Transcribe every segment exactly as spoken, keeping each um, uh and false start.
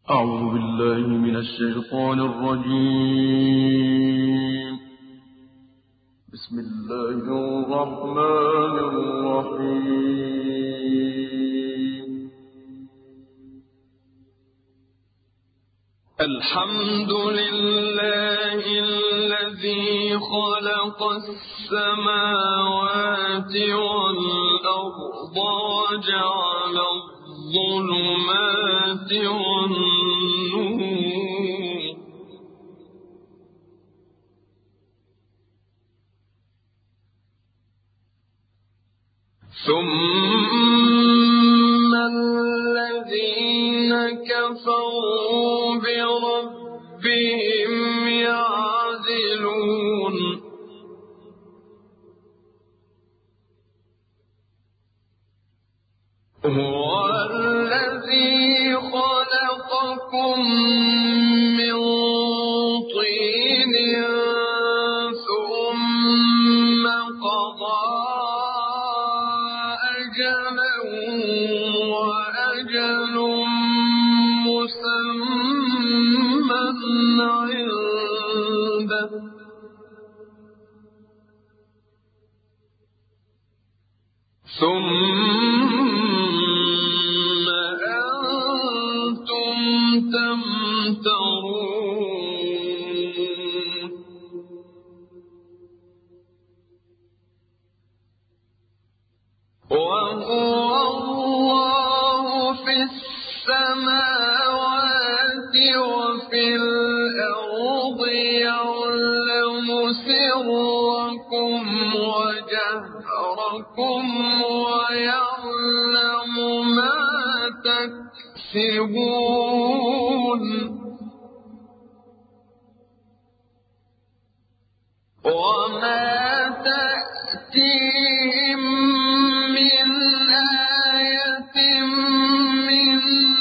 أعوذ بالله من الشيطان الرجيم. بسم الله الرحمن الرحيم. الحمد لله الذي خلق السماوات والأرض وجعل الظلمات والنور ثم الذين كفروا بربهم يعدلون هو الذي خلقكم من طين ثم قضى أجلا وأجل مسمى عنده ثم أنتم تمترون وهو الله في السماوات وفي الأرض يعلم سركم وجهركم ويعلم ما تكسبون وما تأتيهم من آية من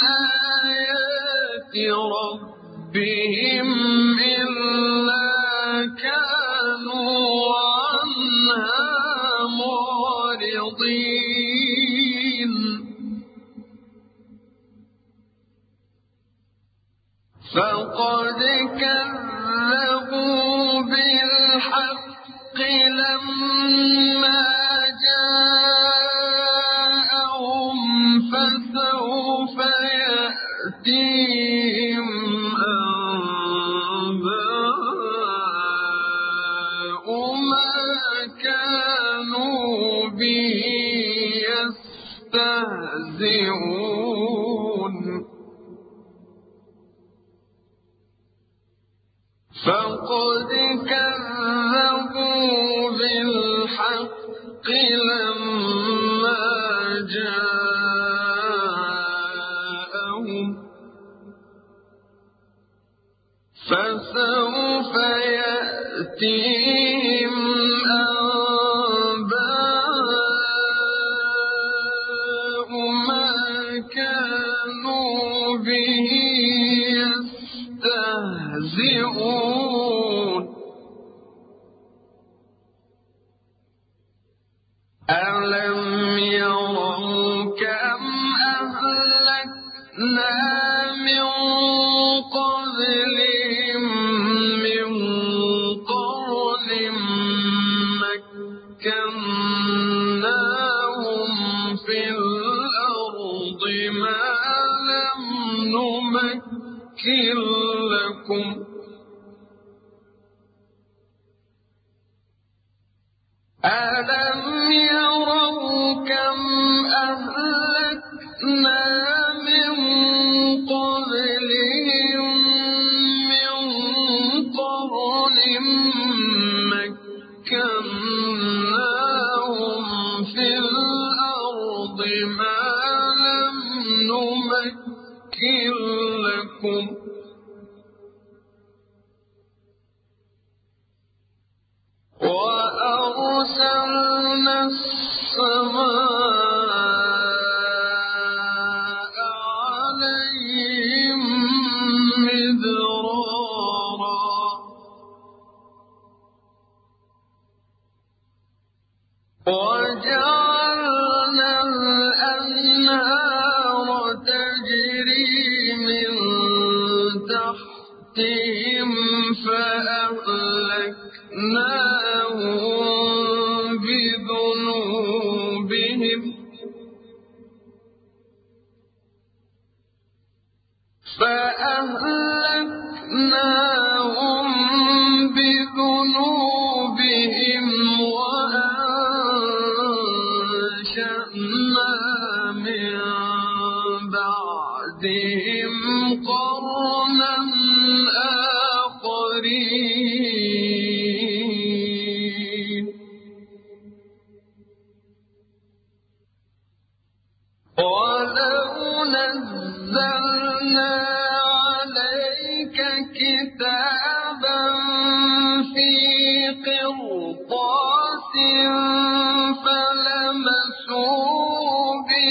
آيات ربهم إلا كانوا عنها معرضين فقد كذبوا بالحق لما جاءهم فسوف يأتيهم أنباء ما كانوا به يستهزئون فقد كذبوا بالحق لما جاءهم فسوف يأتيهم أنباء ما كانوا به يستهزئون ألم يروا كم أهلكنا من قبلهم من قرن مكناهم في الأرض ما لم نمكن لكم ألم يروا كم أهلكنا من قبلهم من قرن مكناهم في الأرض ما لم نمكن لكم وأرسلنا السماء عليهم مدرارا وجعلنا الأنهار تجري من تحتهم فأهلكناهم بذنوبهم فأهلكناهم بذنوبهم وأنشأنا من بعدهم قرنا آخرين ولو نزلنا عليك كتابا في قرطاس فلمسوه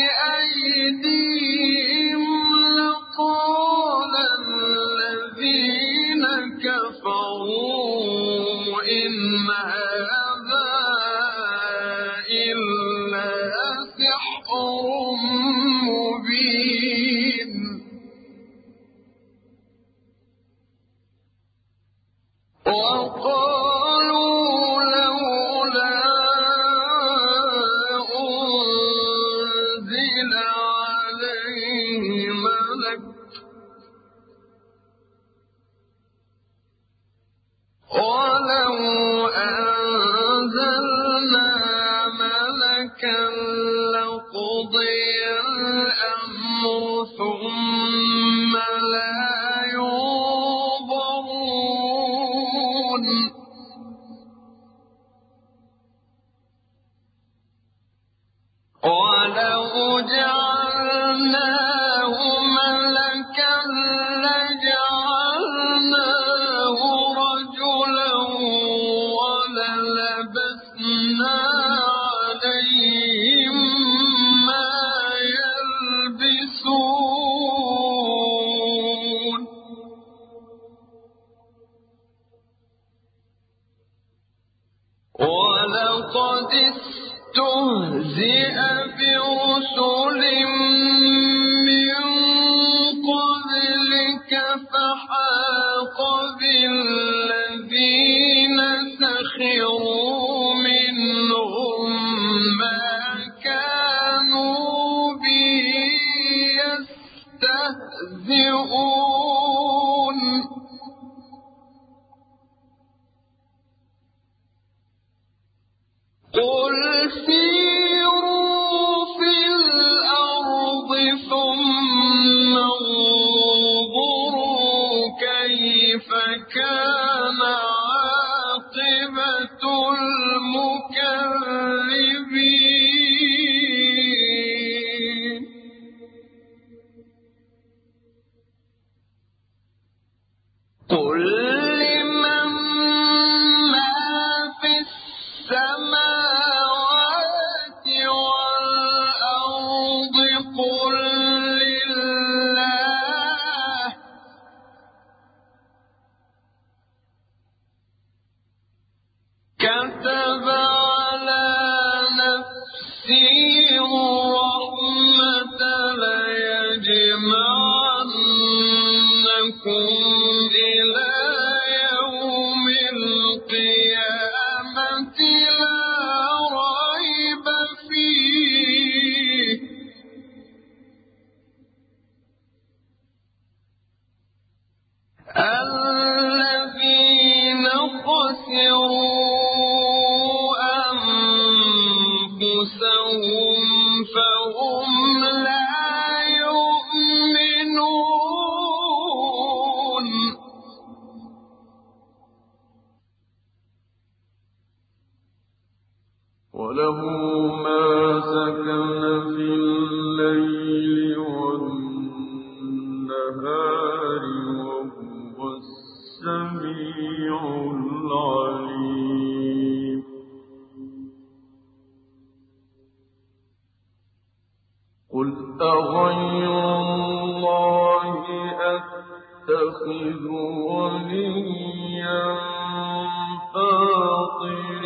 بأيديهم لقال الذين كفروا إن هذا إلا سحر مبين وقالوا لولا أنزل عليه ملك ولو أنزلنا ملكا لقضي الأمر ثم لا ينظرون ولو جعلناه ملكا لجعلناه رجلا وللبسنا عليهم ما يلبسون ولقد استهزئ برسل من قبلك فحاق بالذين سخروا منهم ما كانوا به يستهزئون قل سيروا في الأرض ثم انظروا كيف كان عاقبة المكذبين قل لمن ما في السماوات والأرض قل لله كتب على نفسه الرحمة ليجمعنكم إلى يوم القيامة لا ريب فيه الذين خسروا أنفسهم فهم لا يؤمنون وله ما سكن في الليل والنهار وهو السميع العليم قل أغير الله أتخذ وليا فاطر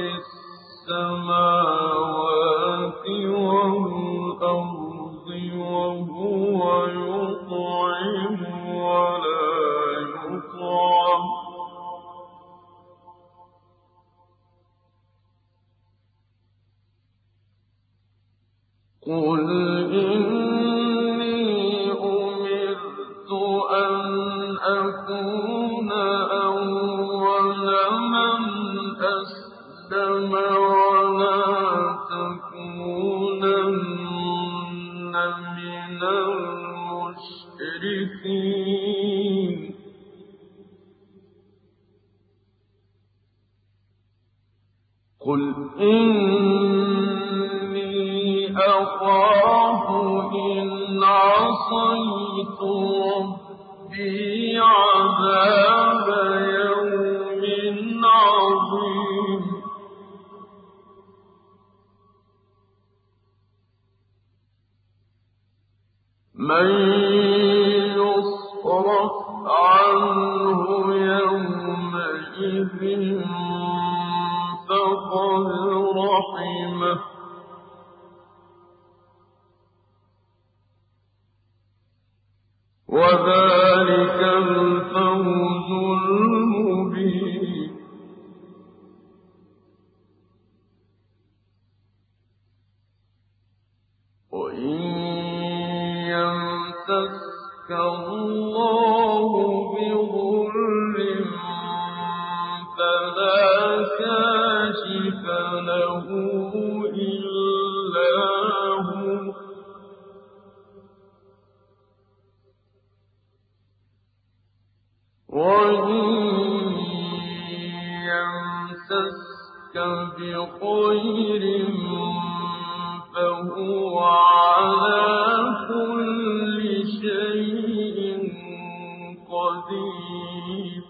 السماوات والأرض وهو يطعم ولا يطعم أن أكون أول من أسلم ولا تكونن من المشركين قل إني أخاف إن عصيت ربي عذاب يوم عظيم من يصرف عنه يومئذ فقد رحمه وذلك الفوز المبين وإن يمسسك الله بضر فلا كاشف له إلا هو وإن يمسسك بخير فهو على كل شيء قدير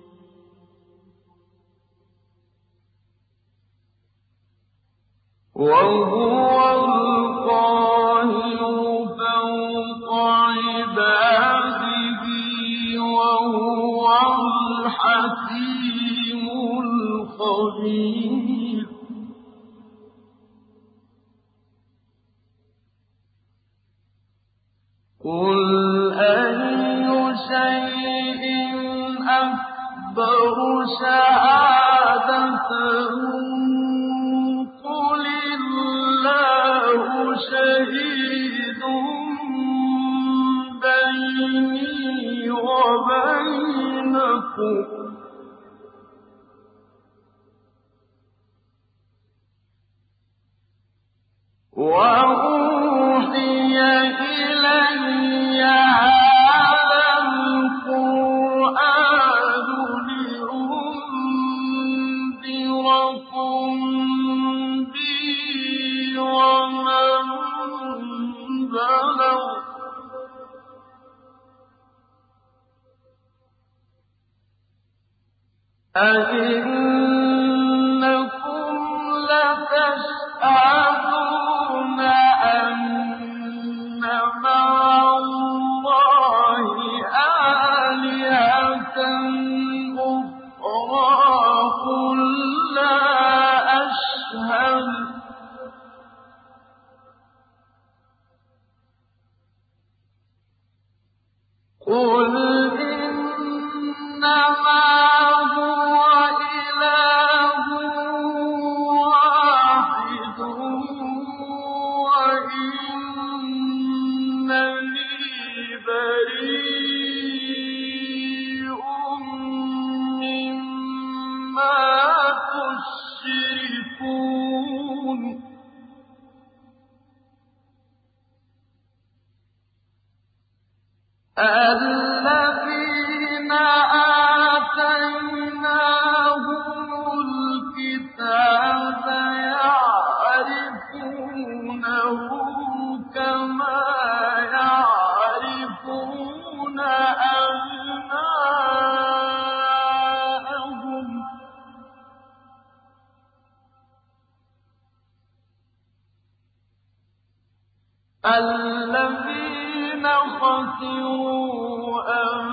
وهو القاهر فوق عباده وهو الحكيم الخبير قل أي شيء أكبر شهادة قل الله شهيد بيني وبينكم وأوحي إلي هذا القرآن لأنذركم به ومن بلغ أئنكم لتشهدون أن مع الله آلهة أخرى قل لا أشهد قل إنما هو إله واحد وإنني بريء مما تشركون الذين آتيناهم الكتاب يعرفونه كما يعرفون أبناءهم الذين خسروا أنفسهم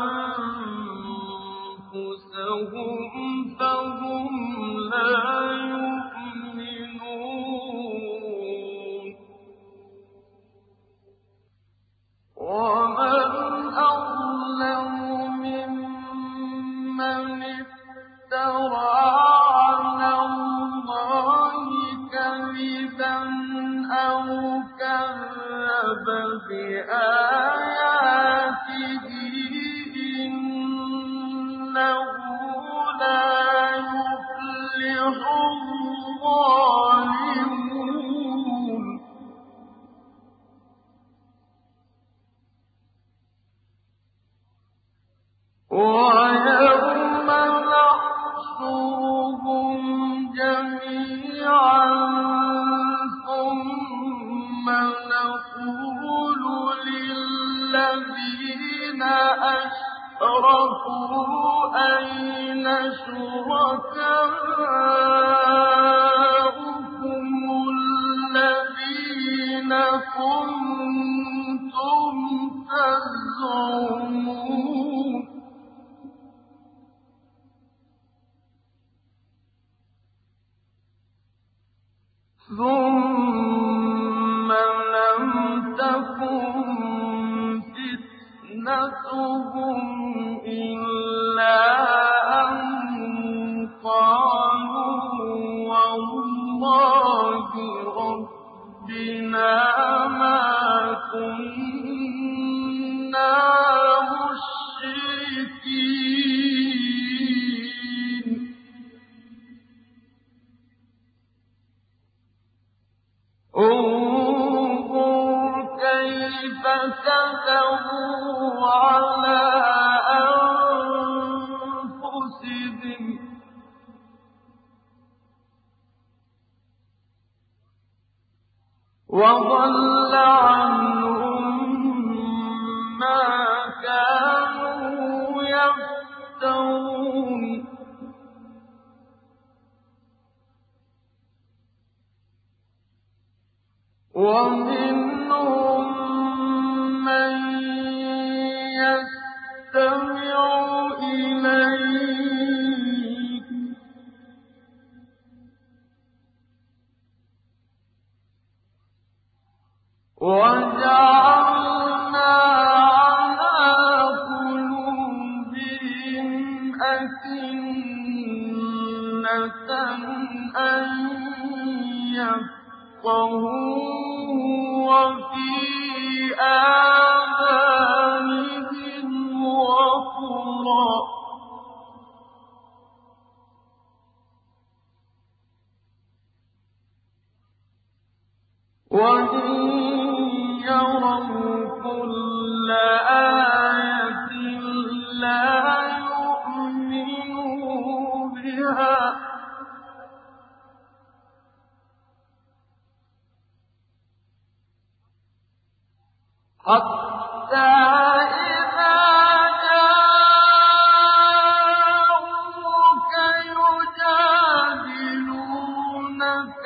لا يفلح الظالمون ويوم نحشرهم جميعا ثم نقول للذين أشركوا أين شركاؤكم الذين كنتم تزعمون ثم لم تكن فتنتهم إلا أن قالوا والله ربنا ما كنا مشركين انظر كيف كذبوا على أنفسهم وضل عنهم ما كانوا يفترون ومنهم من يستمع إليك وجعلنا على قلوبهم أكنة أن يفقهوا وفي آذانهم وقرا وإن يروا كل آية لا يؤمنوا بها حتى إذا جاءوك يجادلونك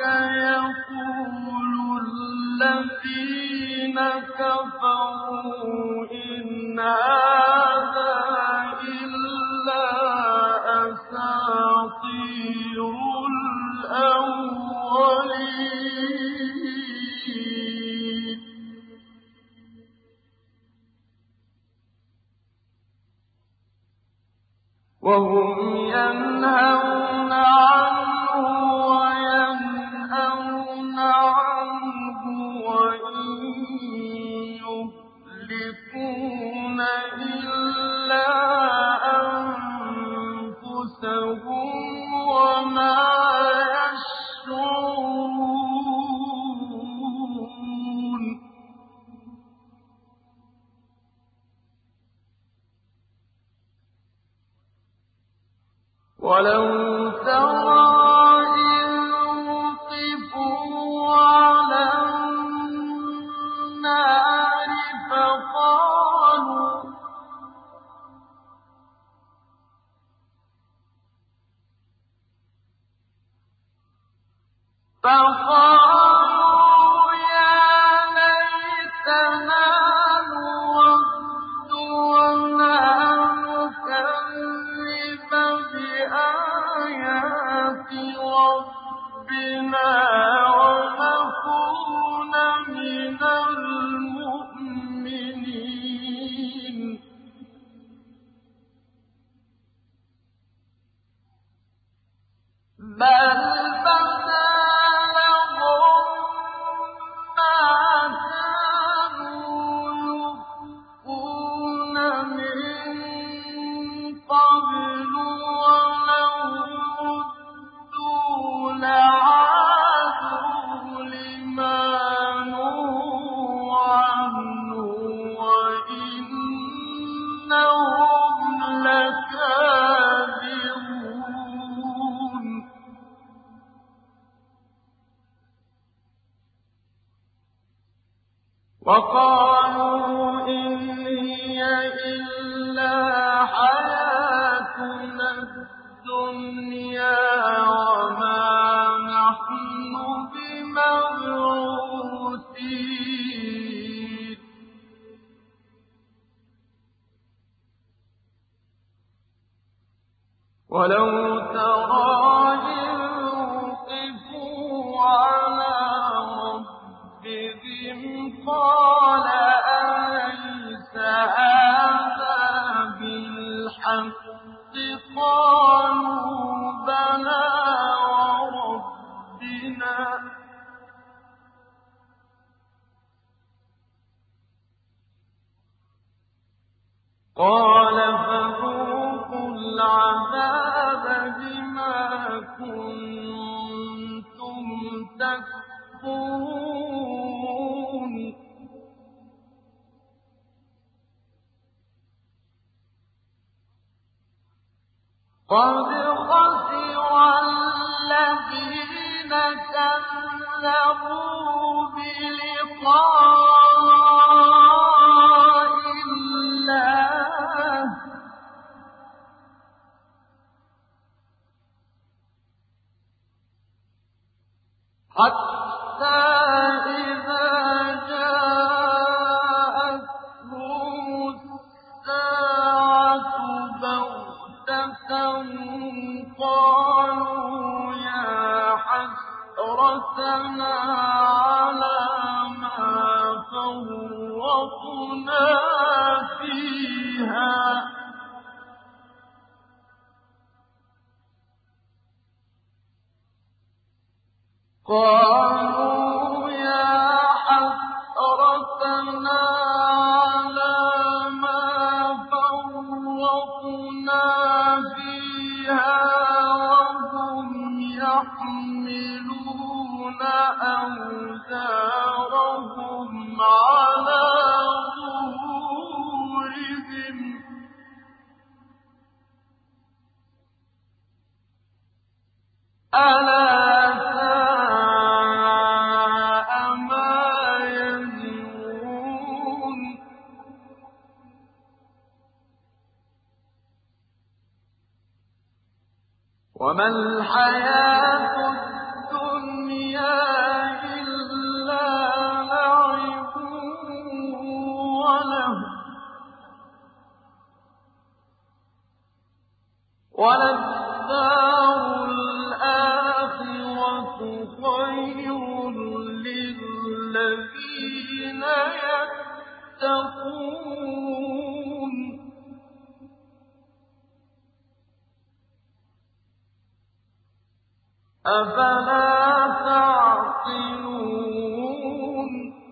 يقول الذين كفروا إن هذا إلا أساطير الأولين وهم ينهون عنه وينأون عنه وإن يهلكون إلا أنفسهم وما يشعرون ولو ترى إذ وقفوا على النار فقالوا فقالوا يا ليتنا نرد ولا نكذب بآيات ربنا ونكون من المؤمنين بل بدا لهم ما كانوا يخفون من قبل الدُّنْيَا وَمَا نَحْنُ بِمَبْعُوثِينَ وَلَوْ تَرَىٰ إِذْ وُقِفُوا عَلَىٰ رَبِّهِمْ قَالَ أَلَيْسَ هَٰذَا بِالْحَقِّ قَالُوا بَلَىٰ وَرَبِّنَا قَالَ فَذُوقُوا الْعَذَابَ بِمَا كُنتُمْ تَكْفُرُونَ قَدْ خَسِرَ الَّذِينَ كَذَّبُوا بِلِقَاءِ اللَّهِ حَتَّىٰ إِذَا جَاءَتْهُمُ السَّاعَةُ بَغْتَةً قَالُوا يَا حَسْرَتَنَا عَلَىٰ مَا فَرَّطْنَا فِيهَا قَالُوا يَا حَسْرَتَنَا عَلَىٰ مَا فَرَّطْنَا فِيهَا وَهُمْ يَحْمِلُونَ أَوْزَارَهُمْ عَلَىٰ ظُهُورِهِمْ ۚ أَلَا سَاءَ مَا يَزِرُونَ وَمَا الْحَيَاةُ الدُّنْيَا إِلَّا لَعِبٌ وَلَهْوٌ ۖ وَلَلدَّارُ الْآخِرَةُ خَيْرٌ لِّلَّذِينَ يَتَّقُونَ ۗ أَفَلَا تَعْقِلُونَ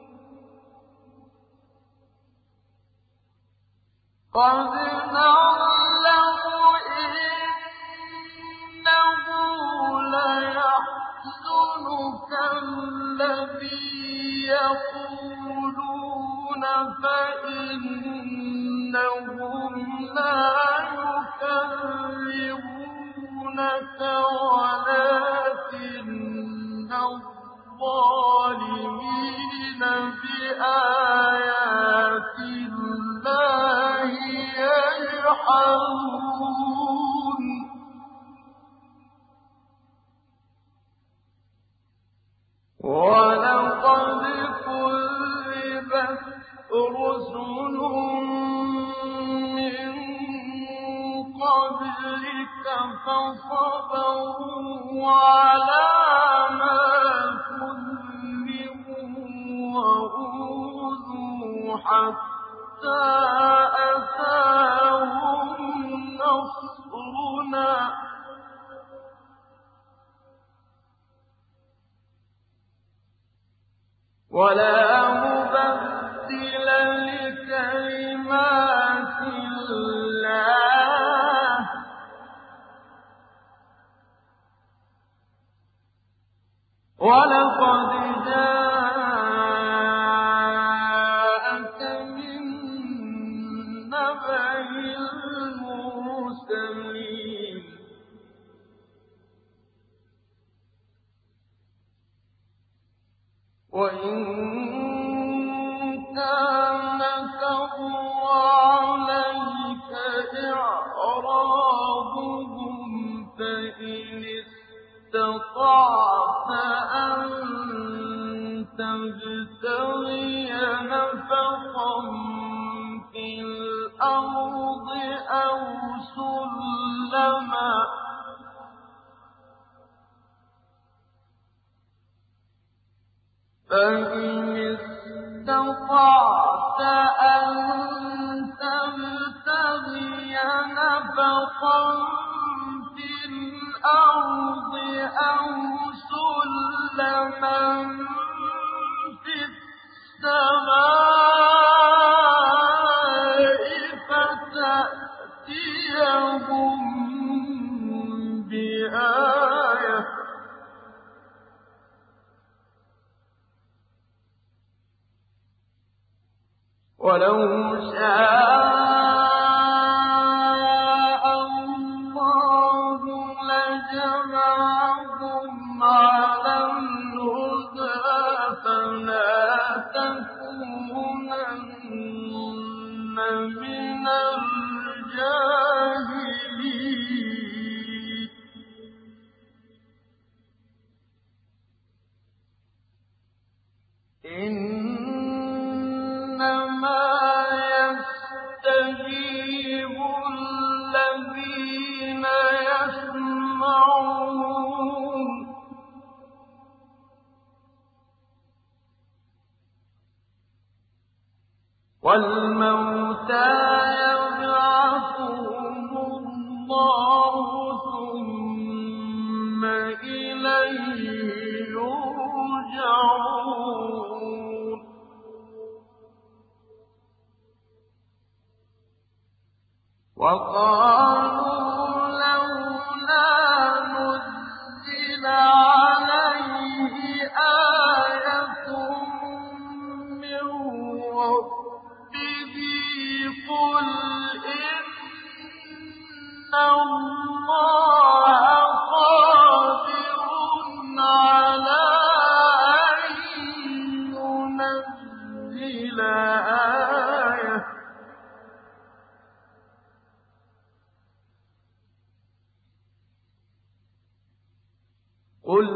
قَدْ نَعْلَمُ إِنَّهُ لَيَحْزُنُكَ الَّذِي يَقُولُونَ فَإِنَّهُمْ لَا يُكَذِّبُونَكَ وَلَٰكِنَّ الظَّالِمِينَ بِآيَاتِ اللَّهِ يَجْحَدُونَ وَلَقَدْ كُذِّبَتْ رُسُلٌ مِّن قَبْلِكَ فَصَبَرُوا عَلَىٰ مَا كُذِّبُوا وَأُوذُوا حَتَّىٰ أَتَاهُمْ نَصْرُنَا ۚ وَلَا مُبَدِّلَ لِكَلِمَاتِ اللَّهِ ۚ وَلَقَدْ جَاءَكَ مِن نَّبَإِ الْمُرْسَلِينَ وَإِن كَانَ كَبُرَ عَلَيْكَ إِعْرَاضُهُمْ فإن استطعت أن تبتغي نفقا في الأرض أو سلما في السماء فتأتيهم بآية ولو شاء الله لجمعهم على الهدى فلا تكونن من الجاهلين إنما يستجيب الذين يسمعون والموتى يبعثهم الله ثم إليه يرجعون وقالوا لولا نزل عليه آية من ربه قل إن الله قادر على أن ينزل آية قل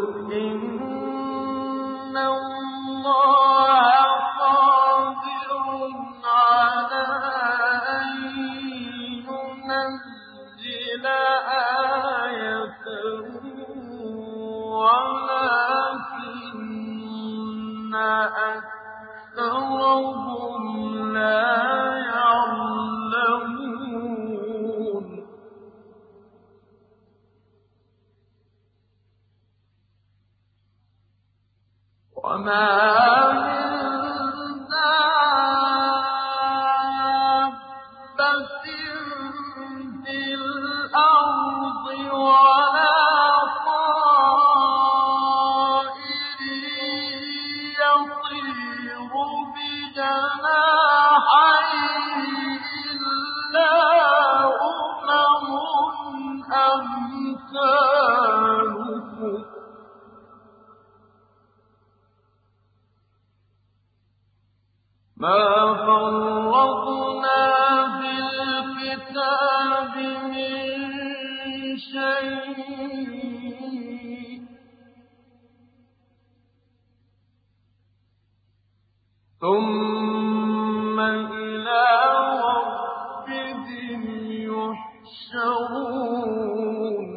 إن الله قادر على أن ينزل آية ولكن أكثرهم لا يعلمون وما من دابة في الأرض ولا طائر يطير بجناحيه إلا أمم أمثالكم ما فرطنا في الكتاب من شيء ثم إلى ربهم يحشرون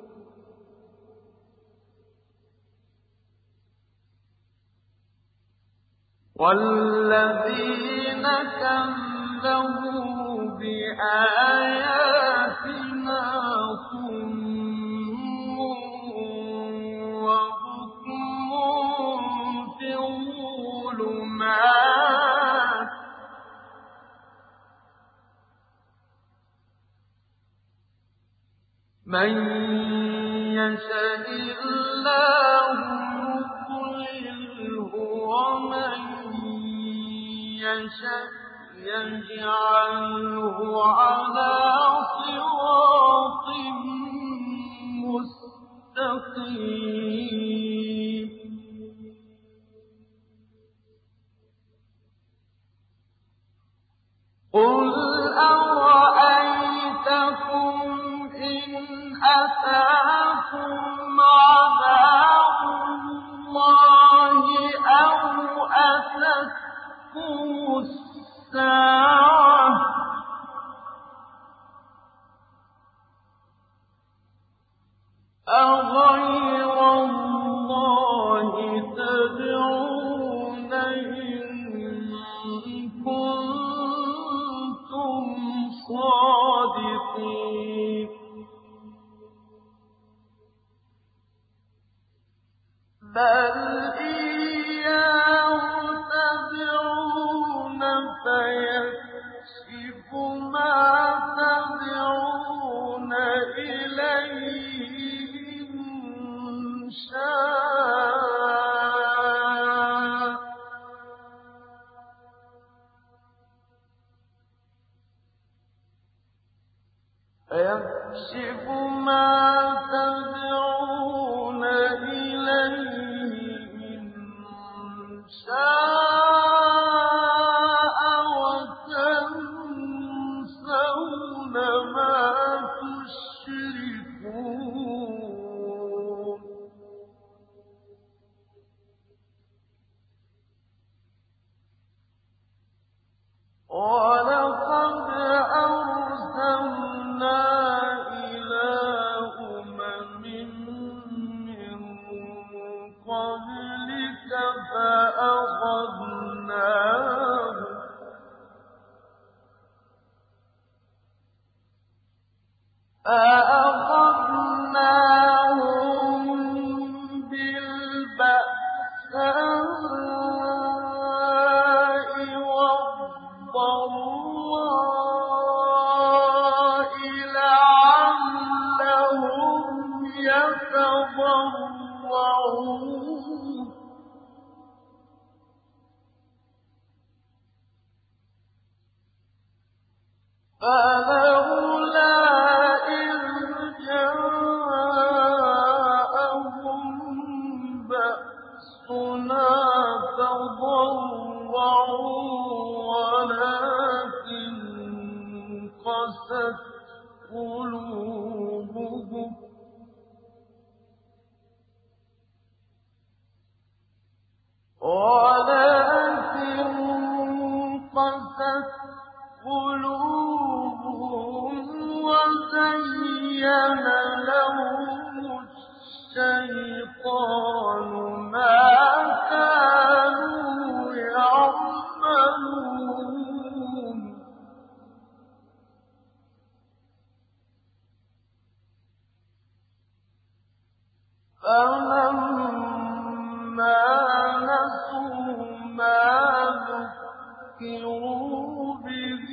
والذين كذبوا بآياتنا صم وبكم في الظلمات من يشاء الله يضلله ومن يشاء يجعله على صراط مستقيم قل أرأيتكم إن أتاكم عذاب الله أو أتتكم الساعة أغير الله تدعون فيكشف ما تدعون إليه إن شاء وتنسون ما تشركون ولقد أرسلنا إلى أمم من قبلك فأخذناهم فأخذناهم بالبأساء والضراء لعلهم يتضرعون فلولا إذ جاءهم بأسنا تضرعوا ولكن قست قلوبهم ولكن قست قلوبهم وزين لهم الشيطان ما كانوا يعملون فلما نسوا ما ذكروا به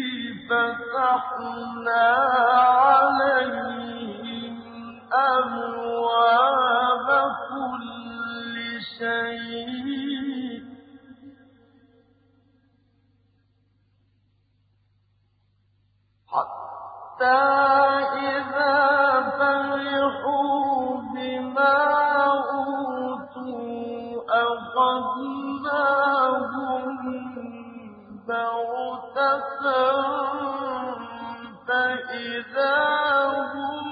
فتحنا عليهم أبواب كل شيء حتى إذا فرحوا بما أوتوا أخذناهم بغتة فإذا هم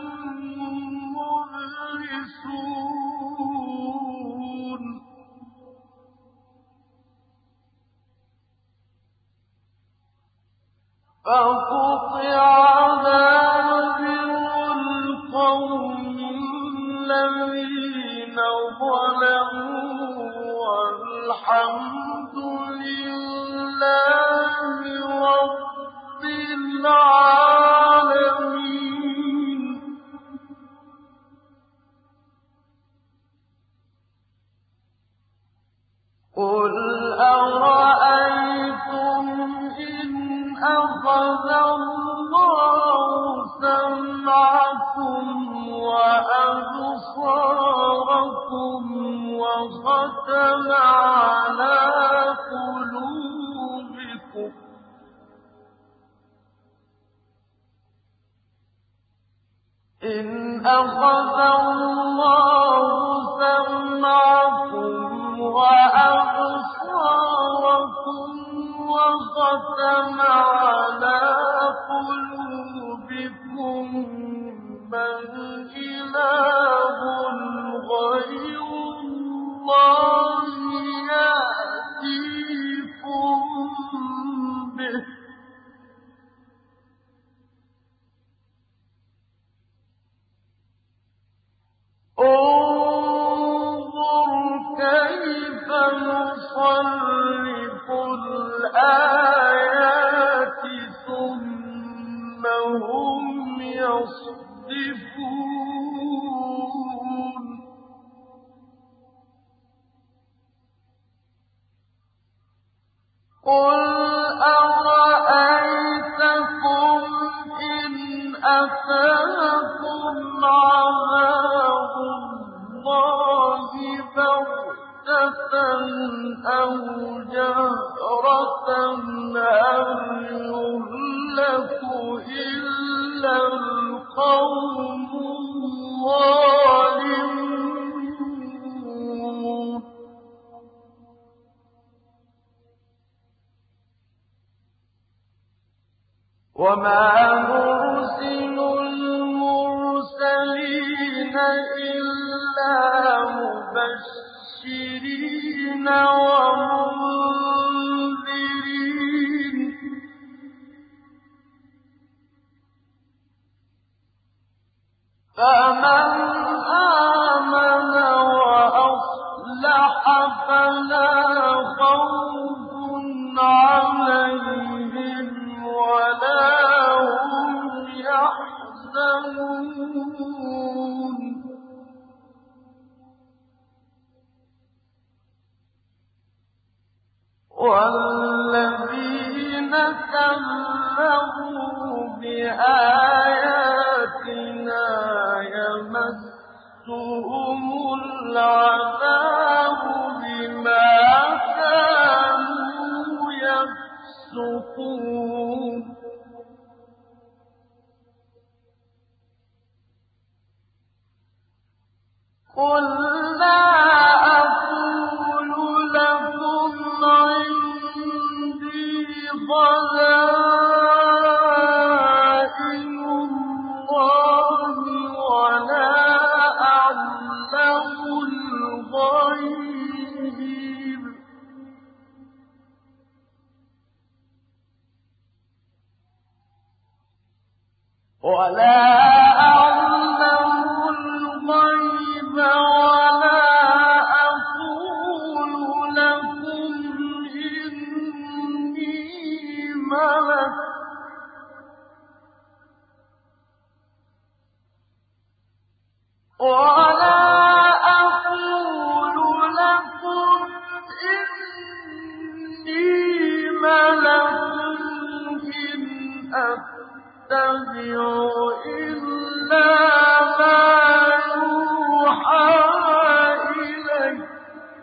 مبلسون فقطع دابر القوم الذين ظلموا والحمد لله رب العالمين قل أرأيتم إن أخذ الله سمعكم وأبصاركم وختم على قلوبكم إن أخذ الله سمعكم وأبصاركم وختم على قلوبكم من إله غير الله يأتيكم به انظر كيف نصرف الآيات ثم هم يصدفون قل أرأيتكم إن أتاكم عذاب الله بغتة أو جهرة هل يهلك إلا الْقَوْمُ الظَّالِمُونَ وَمَا نُرْسِلُ الْمُرْسَلِينَ إِلَّا مُبَشِّرِينَ وَمُنذِرِينَ ۖ فَمَنْ آمَنَ وَأَصْلَحَ فَلَا خَوْفٌ عَلَيْهِمْ وَلَا هُمْ يَحْزَنُونَ وَالَّذِينَ كَذَّبُوا بِآيَاتِنَا يَمَسُّهُمُ الْعَذَابُ بِمَا كَانُوا يَفْسُقُونَ قُل لَّا أَقُولُ لَكُمْ عِندِي خَزَائِنُ اللَّهِ وَلَا أَعْلَمُ الْغَيْبَ وَلَا وَلَا أَقُولُ لَكُمْ إِنِّي مَلَكٌ وَلَا أَقُولُ لَكُمْ إِنِّي مَلَكٌ إِنْ أَتَّبِعُ إِلَّا مَا يُوحَىٰ إِلَيَّ ۚ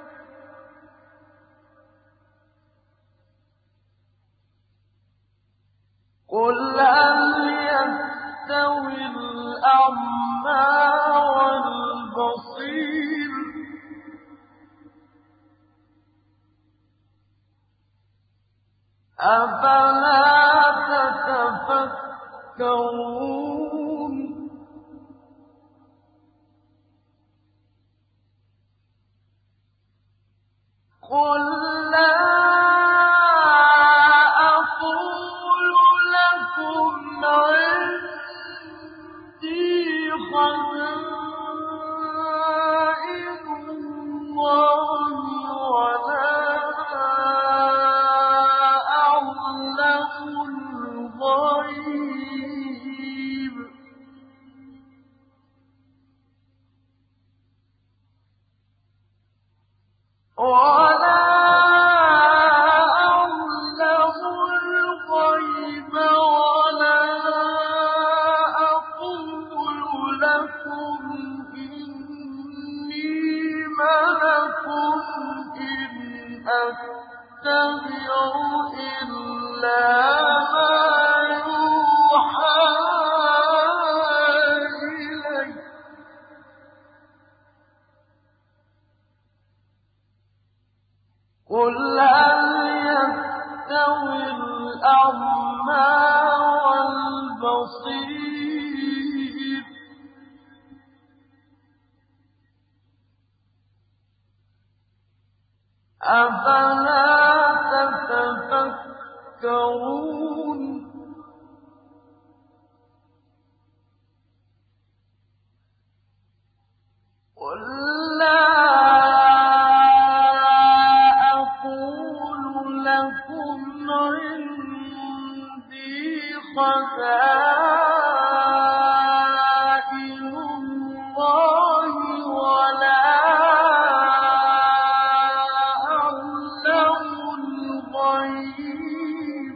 قُلْ هَلْ يَسْتَوِي الْأَعْمَىٰ وَالْبَصِيرُ أَفَلَا تَتَفَكَّرُونَ قُل لَّا أَقُولُ لَكُمْ عِندِي خَزَائِنُ اللَّهِ وَلَا أَعْلَمُ الْغَيْبَ وَلَا أَعْلَمُ الْغَيْبَ وَلَا أَقُولُ لَكُمْ إِنِّي مَلَكٌ إِنْ أَتَّبِعُ إِلَّا مَا يُوحَىٰ إِلَيَّ ۚ قُلْ هَلْ يَسْتَوِي الْأَعْمَىٰ وَالْبَصِيرُ أَفَلَا تَتَفَكَّرُونَ قُل لَّا أَقُولُ لَكُمْ عِندِي خَزَائِنُ اللَّهِ وَلَا أَعْلَمُ الْغَيْبَ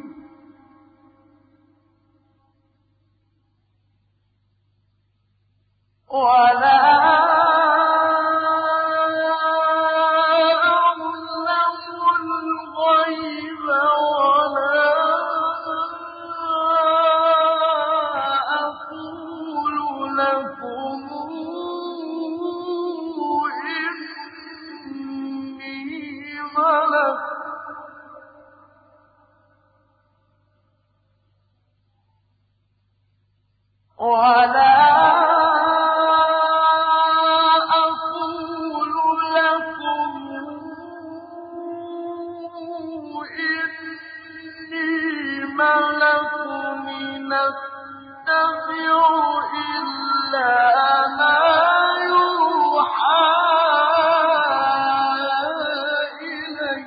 وَلَا أَقُولُ لكم إني ملك ولا أقول لكم إني ملك نتبع إلا ما يوحى إلي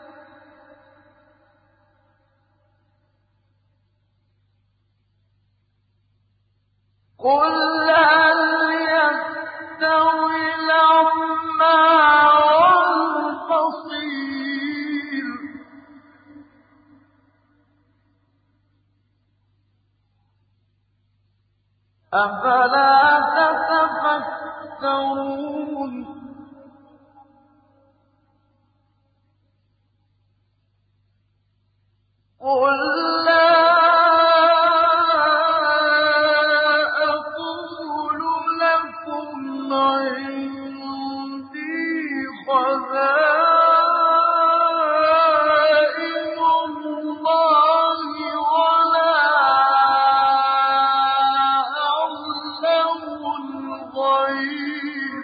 قل هل يستوي الأعمى والبصير أفلا تتفكرون قل لا أقول لكم عندي خزائن الله ولا أعلم الغيب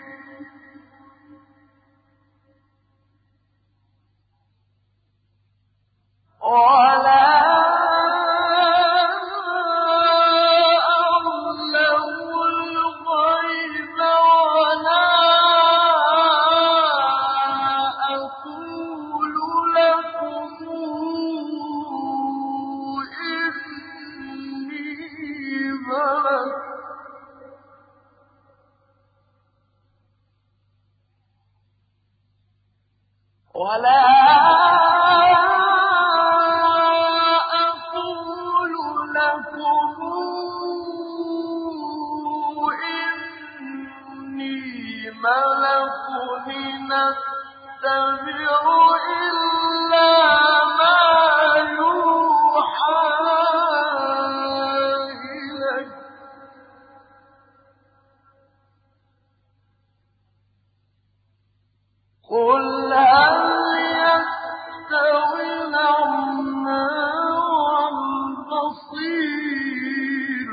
ولا ولا أقول لكم إني ملك نتبع إلا ما يوحى إلي قل هل يستوي الأعمى والبصير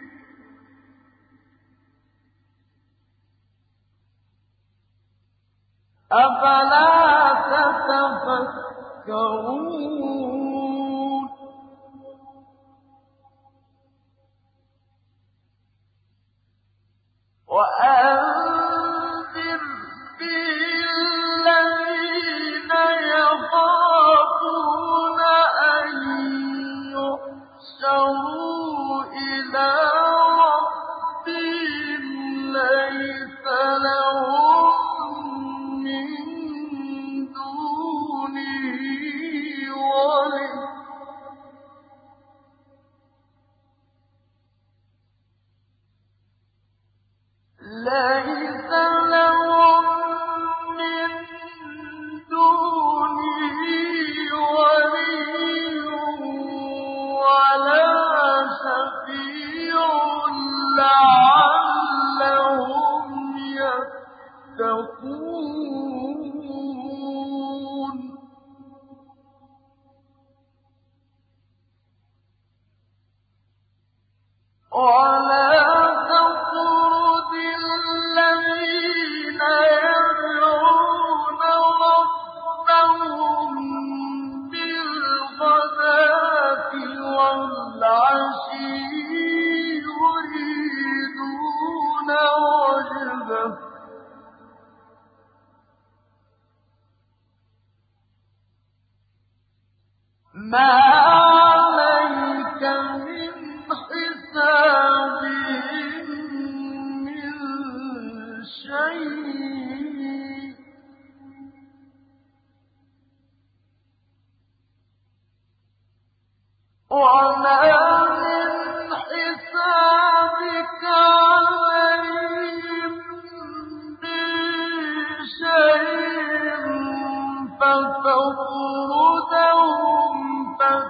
أفلا تتفكرون وأنذر به الذين يخافون أن يحشروا إلى ربهم ليس لهم من دونه ولي ليس لهم من دونه ولي ولا شفيع لعلهم يتقون ولا تطرد الذين يدعون ربهم بالغداة والعشي يريدون وجهه ما عليك من حسابهم من شيء وما من حسابك عليهم من شيء فتطردهم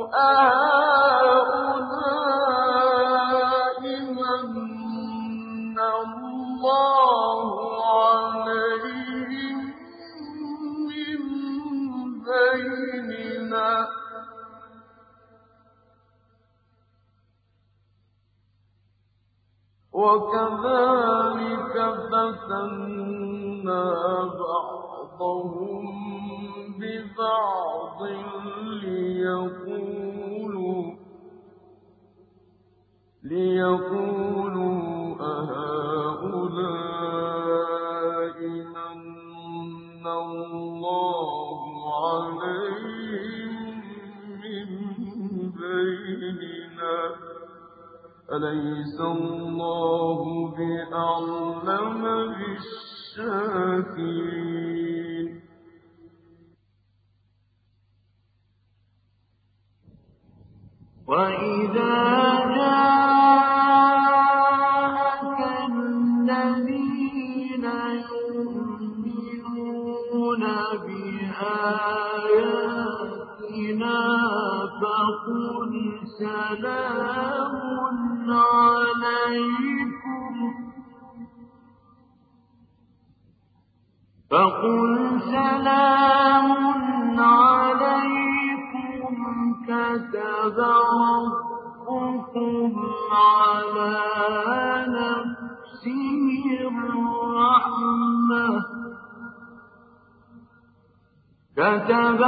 أهؤلاء من الله عليهم من بيننا وكذلك فتنا بعضهم ببعض ليقولوا ليقولوا أهؤلاء من الله عليهم من بيننا أليس الله بأعلم بالشاكرين وإذا جاءك الذين يؤمنون بآياتنا فقل سلام عليكم فقل سلام عليكم كتب ربكم على نفسه الرحمة كتب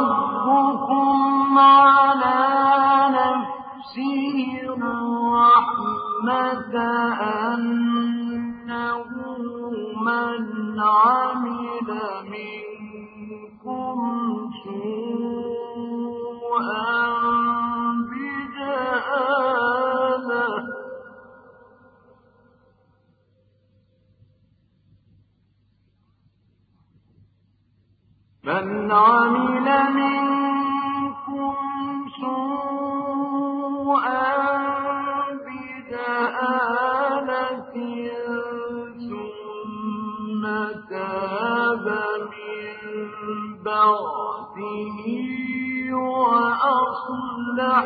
ربكم على نفسه الرحمة أنه من عمل منكم سوءا بجهالة من عمل منكم سوءا بجهالة ثم تاب من بعده وأصلح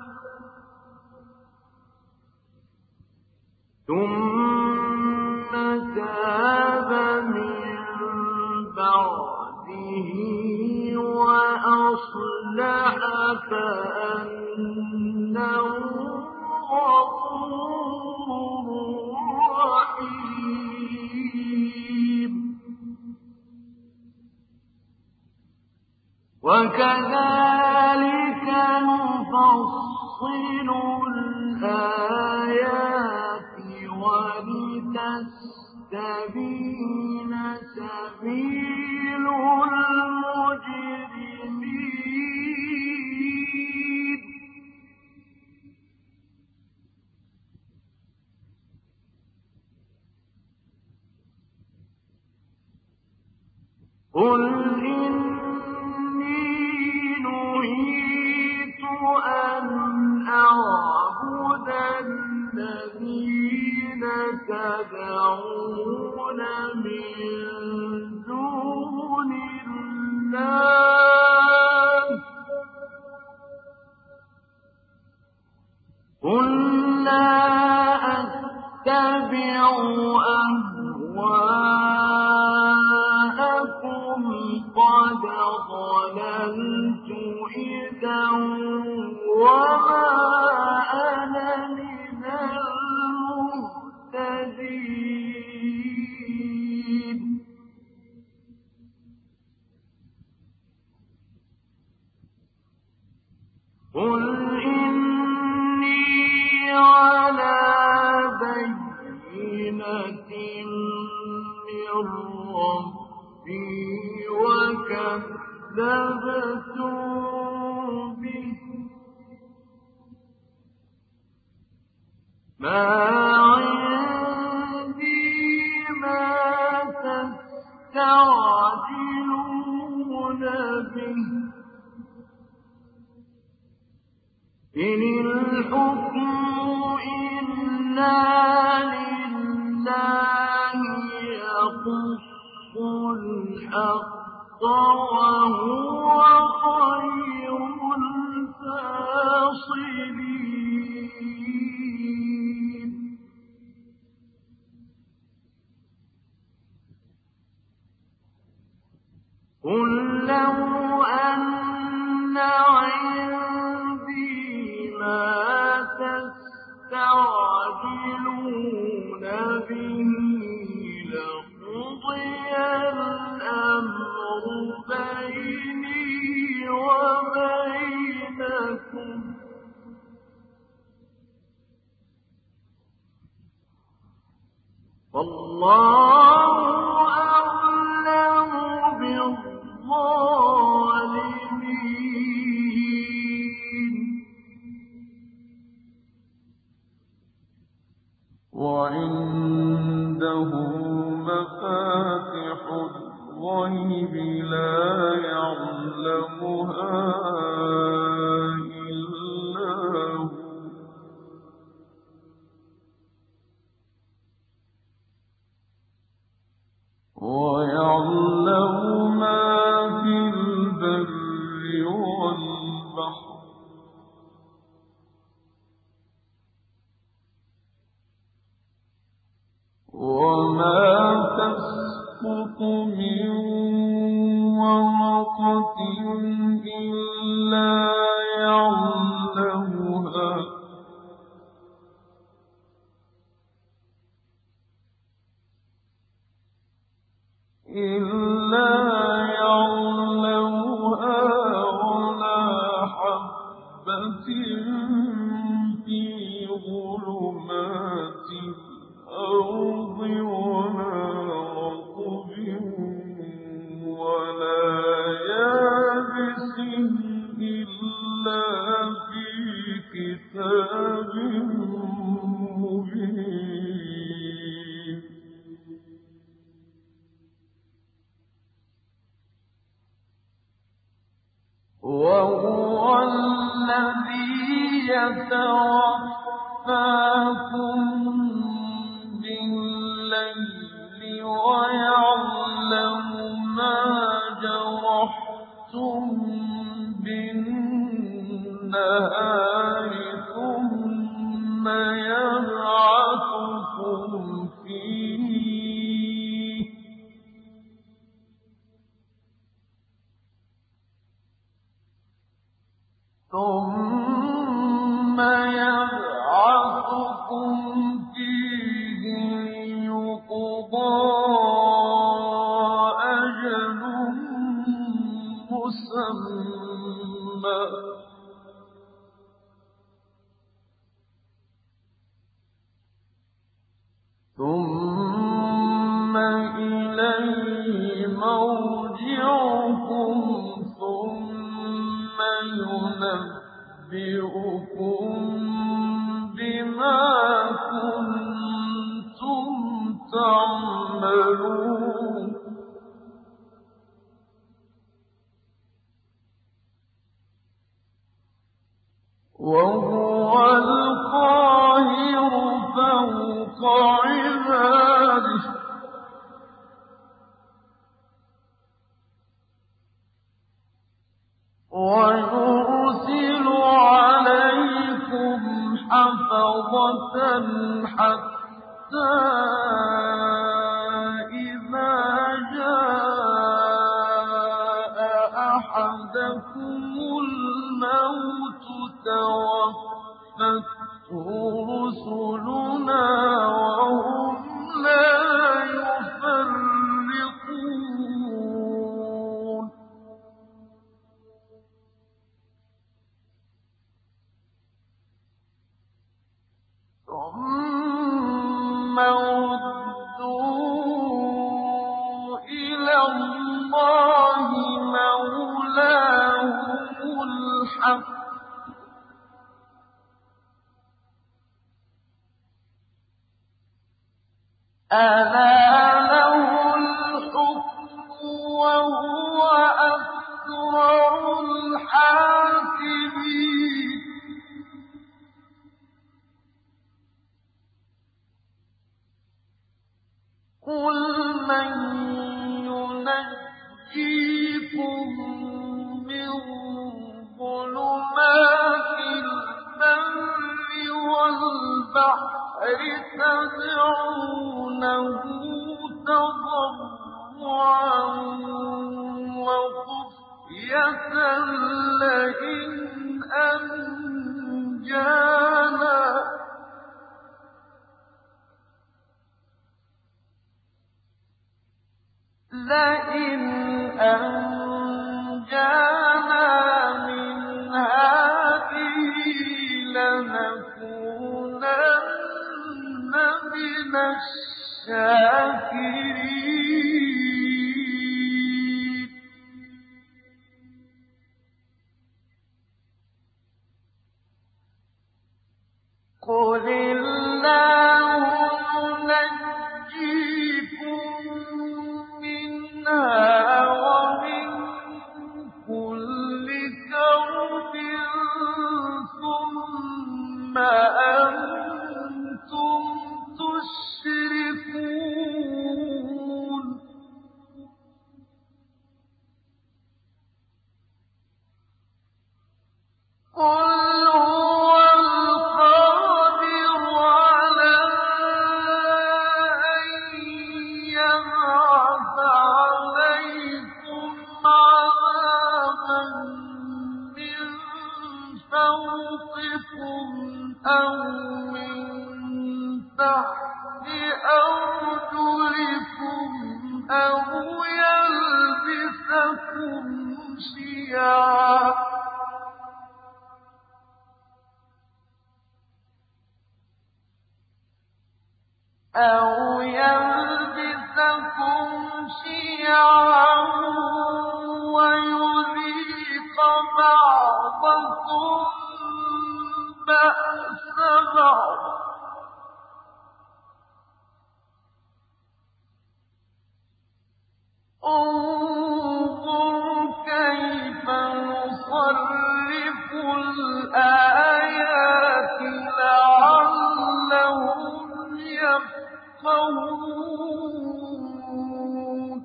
ثم تاب من بعده وأصلح فأنه غفور رحيم وكذلك نفصل الآيات ولتستبين سبيل المجرمين قل إني نهيت أن أعبد الذين تدعون من دون الله قل لا أتبع أهواءكم قد ضللت إذا وما أنا من المهتدين قل إني على بينة من ربي وكذبتم به ما عندي ما تستعجلون به إن الحكم إلا لله يقص الحق وهو خير الفاتحين متصلين قل لو أن عندي ما تستعجلون به لقضي الأمر بيني وبينكم والله أعلم بالظالمين وعنده مفاتح الغيب لا يعلمها إلا هو ويعلم ما في البر والبحر وما تسقط من ورقة إلا يعلمها إلا يعلمها ولا حبة في ظلمات الأرض ولا رطب ولا يابس إلا في كتاب مبين وهو الذي يتوفاكم بالليل ويعلم ما جرحتم بالنهار ثم يبعثكم فيه ثم يبعثكم فيه ليقضى أجل مسمى ثم إليه مرجعكم ثم ينبئكم بما كنتم تعملون وهو القاهر فوق عباده ويرسل عليكم حفظة حتى إذا جاء أحدكم الموت توفته رسلنا وهم لا يفرطون ثم ردوا إلى الله مولاهم الحق ألا له الحكم وهو أسرع الحاسبين قل من ينجيكم من ظلمات تدعونه تضرعا وخفية لئن أنجانا لئن أنجانا من هذه لنكونن من الشاكرين قل الله ينجيكم منها ومن كل كرب ثم أنتم تشركون قل هو القادر على أن يبعث عليكم عذابا من فوقكم أو من تحت أرجلكم أو يلبسكم شيعا أو يلبسكم شيعا ويذيق بعضكم بأس بعض انظر كيف نصرف الآيات لعلهم يفقهون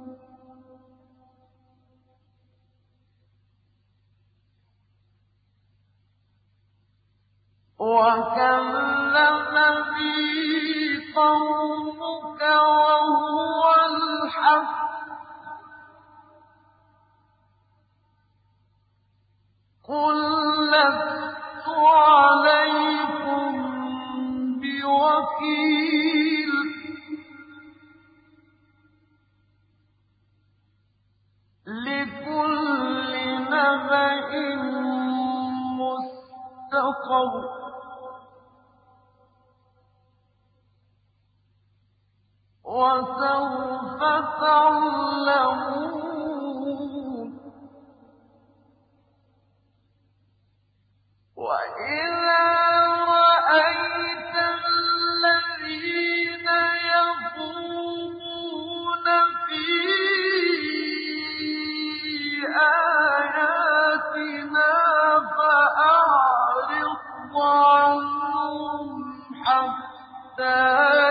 وكذب به قومك وهو الحق قل لست عليكم بوكيل لكل نبأ مستقر وسوف تعلمون وإذا رأيت الذين يخوضون في آياتنا فأعرض عنهم حتى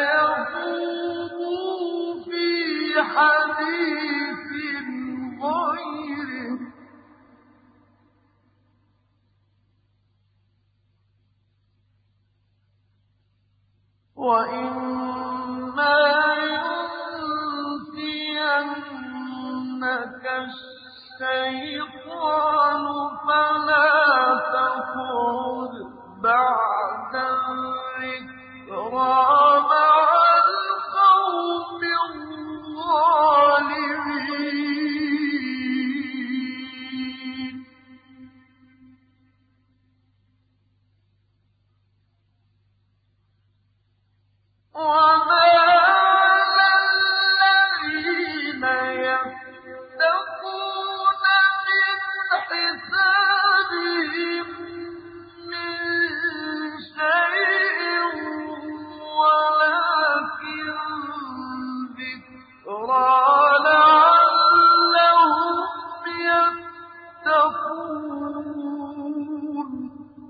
يخوضوا في حديث غيره وإما ينسينك الشيطان فلا تقعد بعد الذكرى مع القوم الظالمين وما على الذين يتقون من حسابهم من شيء ولكن ذكرى لعلهم يتقون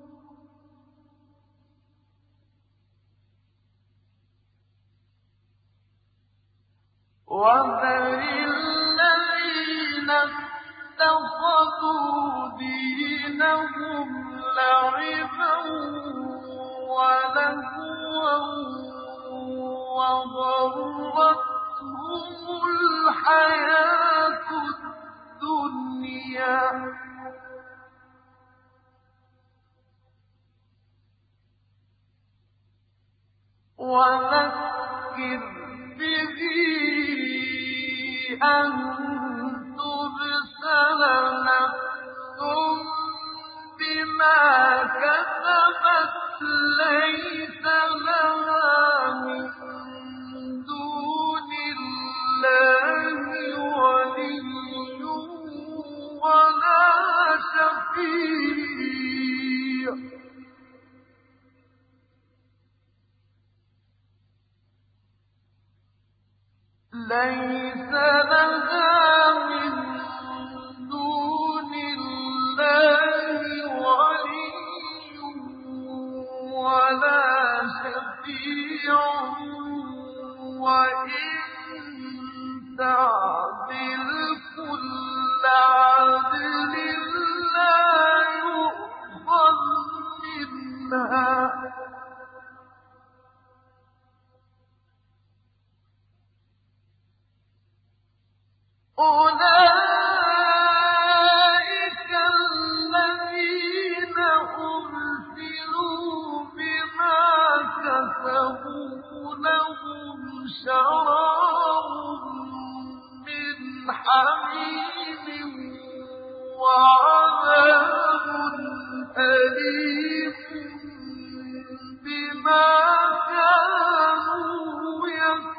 وذر الذين اتخذوا دينهم لعبا ولهوا وغرتهم الحياة الدنيا وذكر به أن تبسل نفس بما كسبت ليس لها من دون الله ولي ولا شفيع ليس لها من دون الله ولي ولا شفيع وإن تعدل كل عدل لا يؤخذ منها أولئك الذين أبسلوا بما كسبوا لهم شراب من حميم وعذاب أليم بما كانوا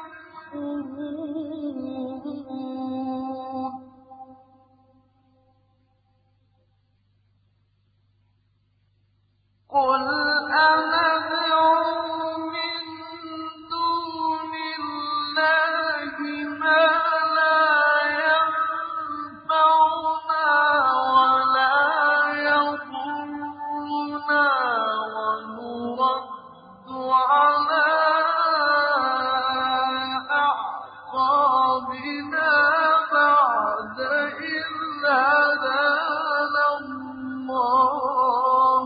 يكفرون قل أندعو من دون الله ما لا ينفعنا ولا يضرنا ونرد على أعقابنا بعد إذ هدانا الله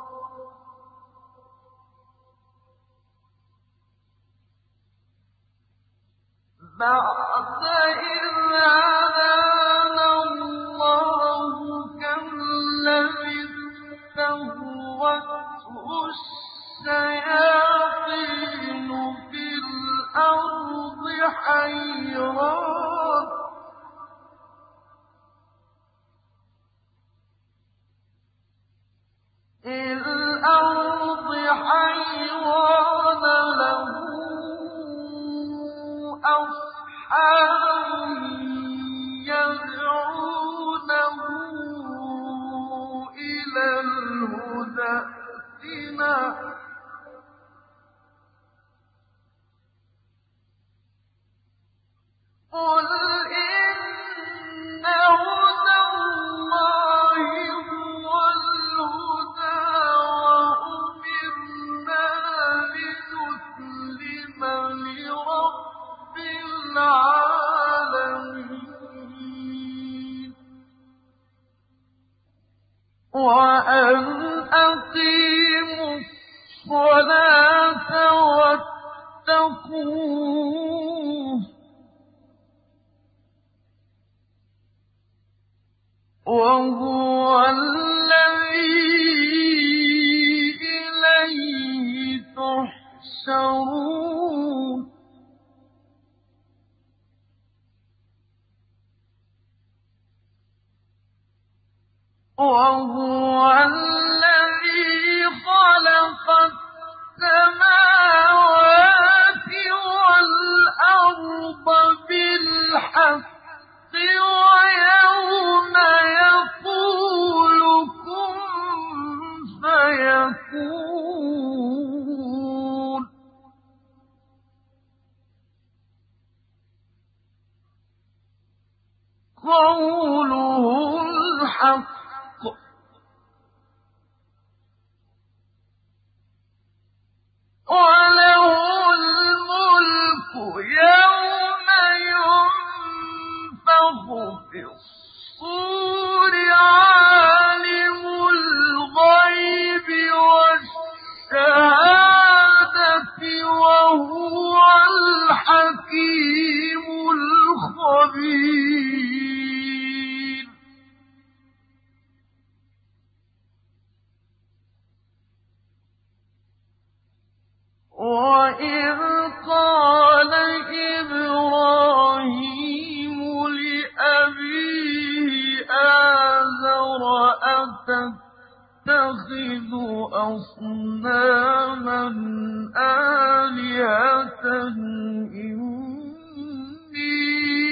بعد إذ هدانا الله كالذي استهوته الشياطين في الأرض حيران الأرض حيران له أصحاب يدعونه إلى الهدى ائتنا قل إن هدى الله هو الهدى وأمرنا لنسلم لرب العالمين وأن أقيموا الصلاة واتقوه وهو الذي إليه تحشرون وهو الذي خلق السماوات والأرض بالحق ويوم يقول كن فيكون قوله الحق وَإِذْ قَالَ إِبْرَاهِيمُ لِأَبِيهِ آزَرَ أَتَتَّخِذُ أَصْنَامًا آلِهَةً إِنِّي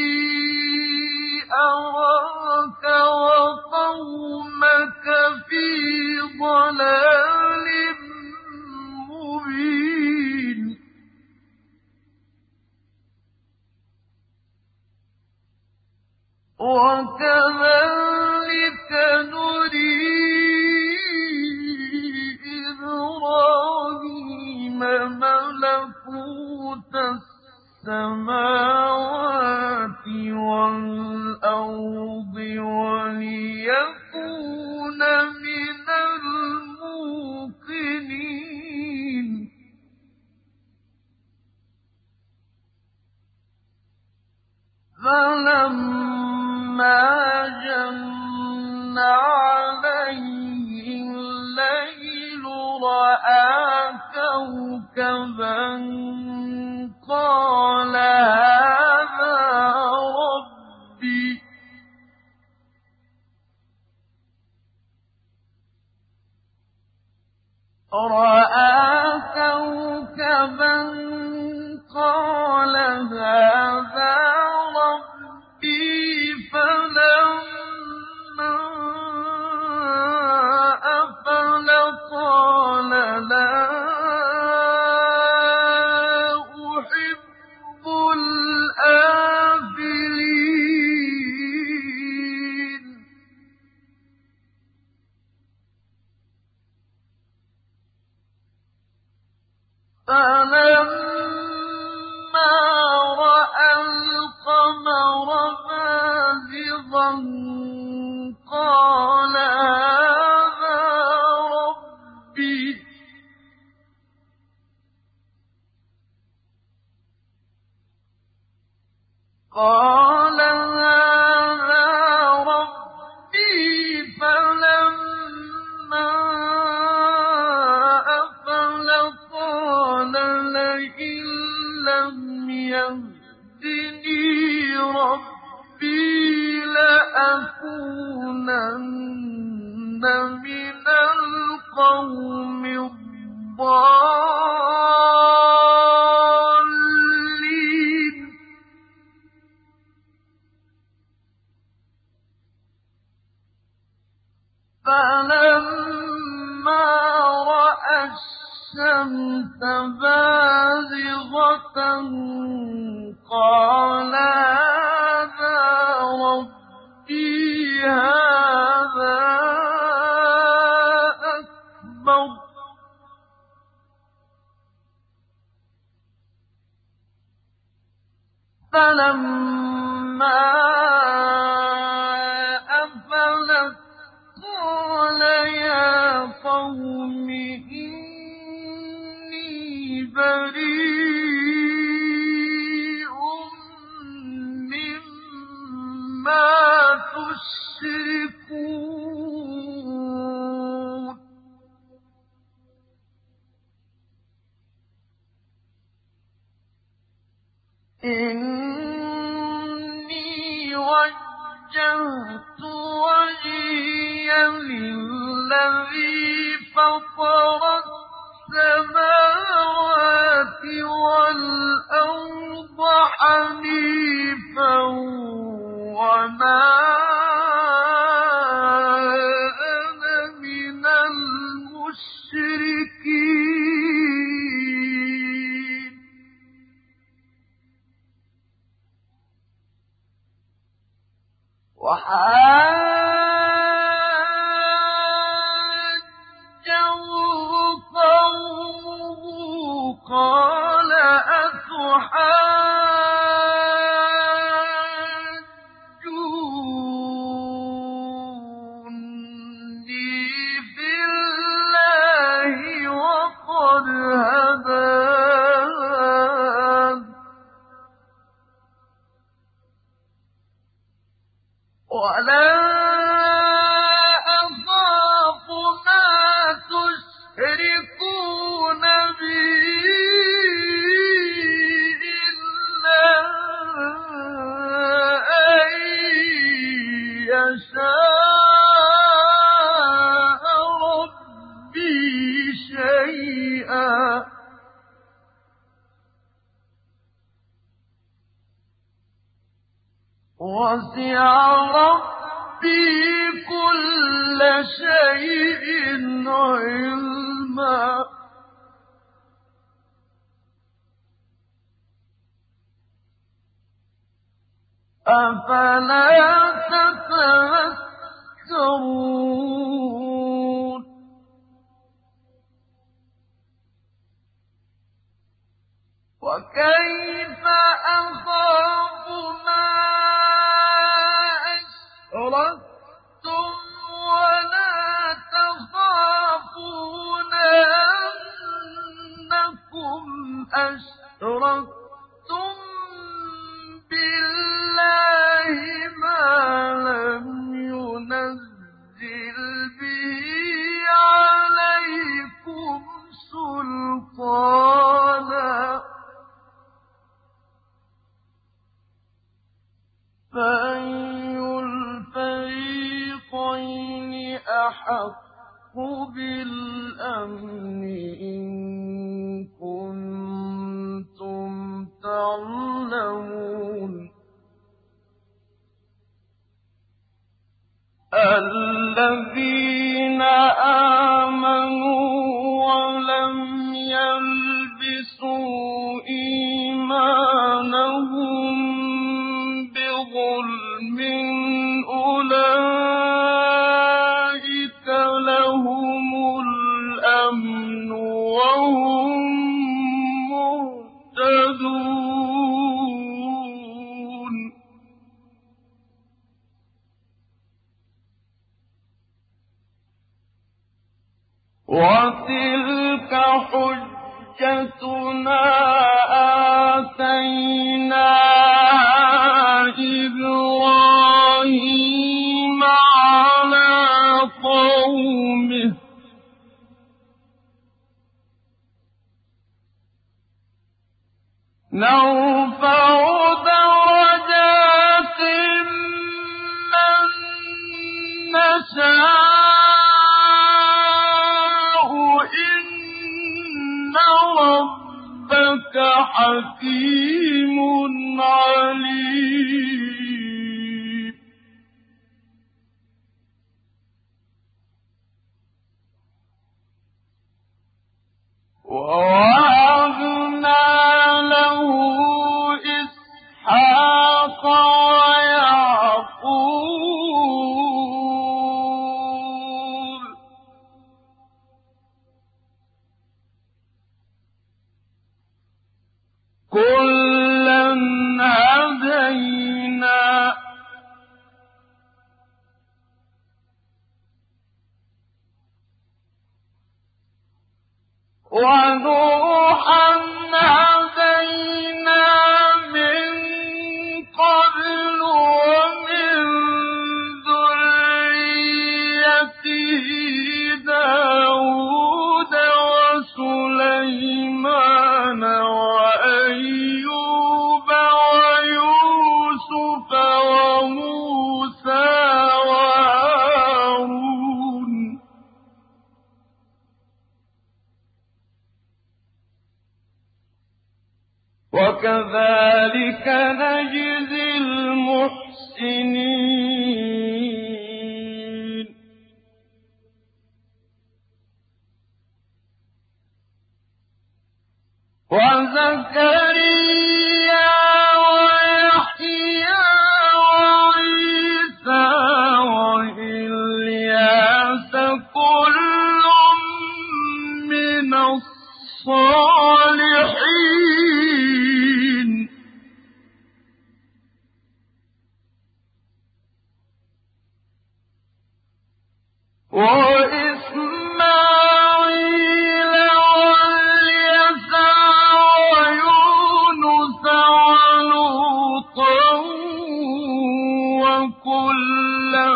أَرَاكَ وَقَوْمَكَ فِي ضَلَالٍ مُّبِينٍ وَكَذَلِكَ نُرِي إِبْرَاهِيمَ مَلَكُوتَ السَّمَاوَاتِ وَالْأَرْضِ وَلِيَكُونَ مِنَ الْمُوقِنِينَ فَلَمَّا جَنَّ عَلَيْهِ اللَّيْلُ رَأَىٰ كَوْكَبًا قَالَ هَٰذَا رَبِّي رَأَىٰ كَوْكَبًا قَالَ هَٰذَا رَبِّي فَلَمَّا أَفَلَ قَالَ لَا أُحِبُّ الْآفِلِينَ فَلَمَّا رَأَى الْقَمَرَ بَازِغًا قَالَ هَٰذَا رَبِّي قَالَ هَٰذَا رَبِّي فَلَمَّا أَفَلَ قَالَ لَئِن لَّمْ يَهْدِنِي رَبِّي لَأَكُونَنَّ مِنَ الْقَوْمِ الضَّالِّينَ فَلَمَّا رَأَى الشَّمْسَ بَازِغَةً قَالَ هَٰذَا رَبِّي هَٰذَا أَكْبَرُ فَلَمَّا أَفَلَتْ قَالَ يَا قَوْمِ إِنِّي بَرِيءٌ مِّمَّا تُشْرِكُونَ إِنِّي وَجَّهْتُ وَجْهِيَ لِلَّذِي فَطَرَ السَّمَاوَاتِ وَالْأَرْضَ حَنِيفًا وَمَا أَنَا مِنَ الْمُشْرِكِينَ وَحَاجَّهُ شيئا وسع ربي كل شيء علما أفلا تتذكرون وكيف أخاف ما أشركتم ولا تخافون أنكم أشركتم بالله ما لم ينزل به عليكم سلطانا فأي الفريقين أحق بالأمن إن كنتم تعلمون الذين آمنوا ولم يلبسوا إيمانهم بظلم أولئك لهم الأمن وهم مهتدون وتلك حجتنا آتيناها إبراهيم على قومه نرفع درجات من نشاء إن ربك حكيم عليم ووهبنا له إسحاق ويعقوب كلا هدينا ونوحا هدينا من قبل ومن ذريته داود وسليمان وأيوب ويوسف وموسى وهارون وكذلك نجزي المحسنين وزكريا ويحيى وعيسى وإلياس كل من الصالحين وإسماعيل واليسع ويونس ولوطا وكلا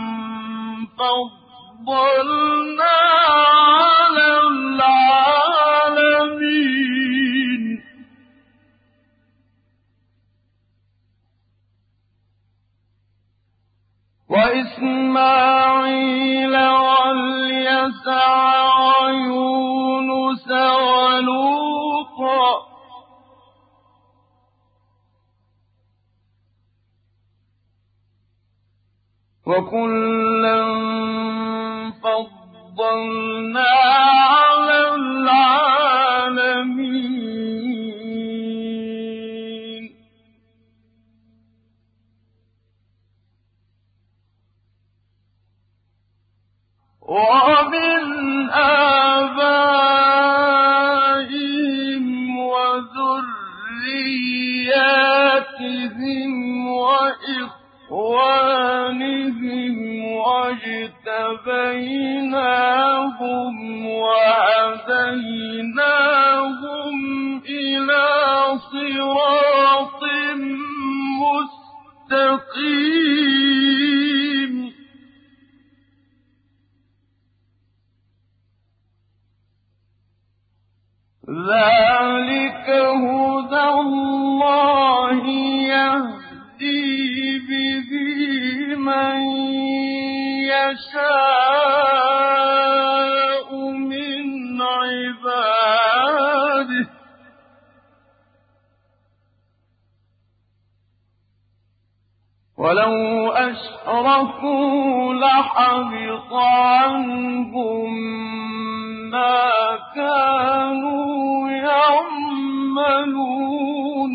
فضلنا على العالمين وإسماعيل واليسع ويونس وَكُلًّا فَضَّلْنَا عَلَى الْعَالَمِينَ وَمِنْ آبَائِهِمْ وَذُرِّيَّاتِهِمْ وَإِخْوَانِهِمْ وَاجْتَبَيْنَاهُمْ وَهَدَيْنَاهُمْ إِلَىٰ صِرَاطٍ مُّسْتَقِيمٍ ذَٰلِكَ هُدَى اللَّهِ يَهْدِي بِهِ مَن يَشَاءُ مِنْ عِبَادِهِ ۚ وَلَوْ أَشْرَكُوا لَحَبِطَ عَنْهُم مَّا كَانُوا يَعْمَلُونَ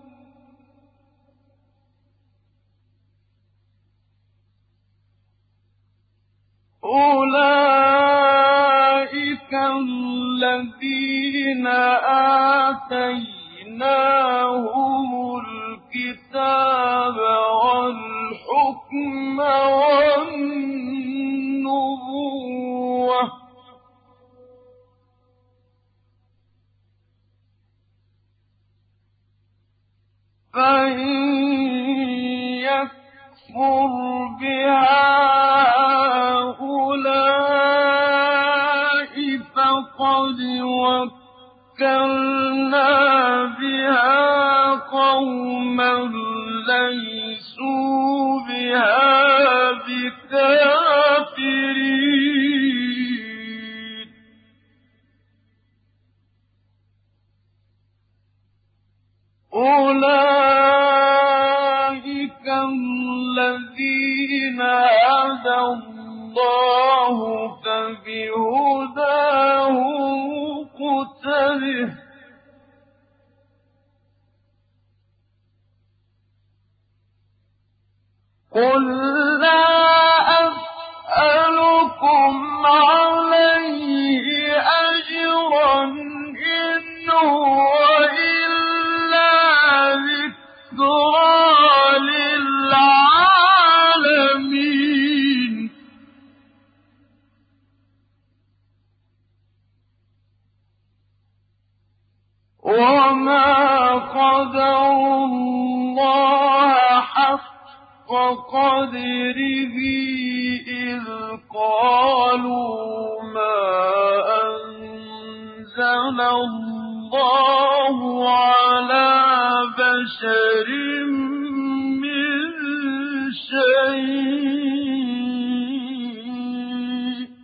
أُولَٰئِكَ الَّذِينَ آتَيْنَاهُمُ الْكِتَابَ وَالْحُكْمَ وَالنُّبُوَّةَ ۚ فَإِن يَكْفُرْ بِهَا هَٰؤُلَاءِ فَقَدْ وَكَّلْنَا بِهَا قَوْمًا لَّيْسُوا بِهَا بِكَافِرِينَ أُولَٰئِكَ الَّذِينَ هَدَى اللَّهُ فَبِهُدَاهُ مُقْتَدِهْ ۗ قُل لَّا أَسْأَلُكُمْ عَلَيْهِ أَجْرًا إِنْ هُوَ إِلَّا ذِكْرَىٰ لِلْعَالَمِينَ وَمَا قَدَرُوا اللَّهَ حَقَّ قَدْرِهِ إِذْ قَالُوا مَا أَنزَلَ اللَّهُ عَلَىٰ بَشَرٍ مِّن شَيْءٍ ۗ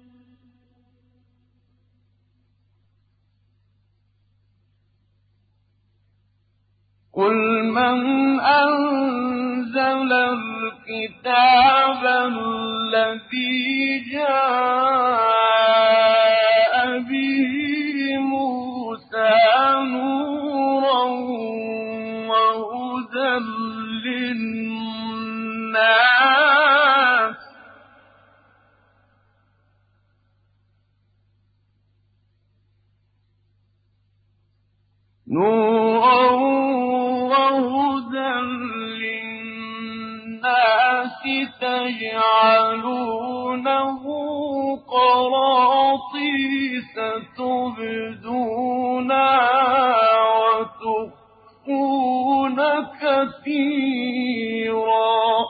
قُلْ مَنْ أَنزَلَ الْكِتَابَ الَّذِي جَاءَ بِهِ مُوسَىٰ نُورًا وَهُدًى لِّلنَّاسِ ۖ نُورًا وَهُدًى لِّلنَّاسِ تَجْعَلُونَهُ قَرَاطِيسَ تُبْدُونَهَا وَتُخْفُونَ كَثِيرًا ۖ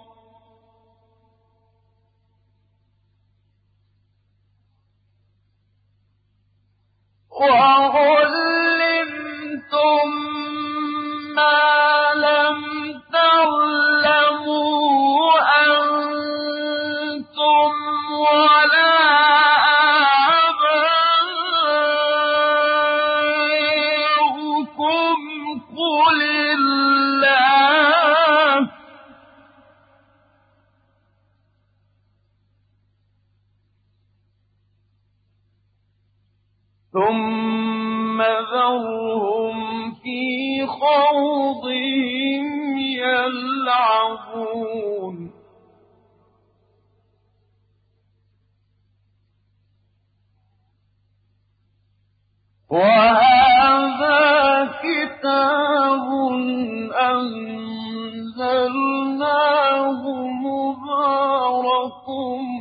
وَعُلِّمْتُم مَّا لَمْ تَعْلَمُوا أَنتُمْ وَلَا آبَاؤُكُمْ ۖ قُلِ اللَّهُ ثم ذرهم في خوضهم يلعبون وهذا كتاب أنزلناه مبارك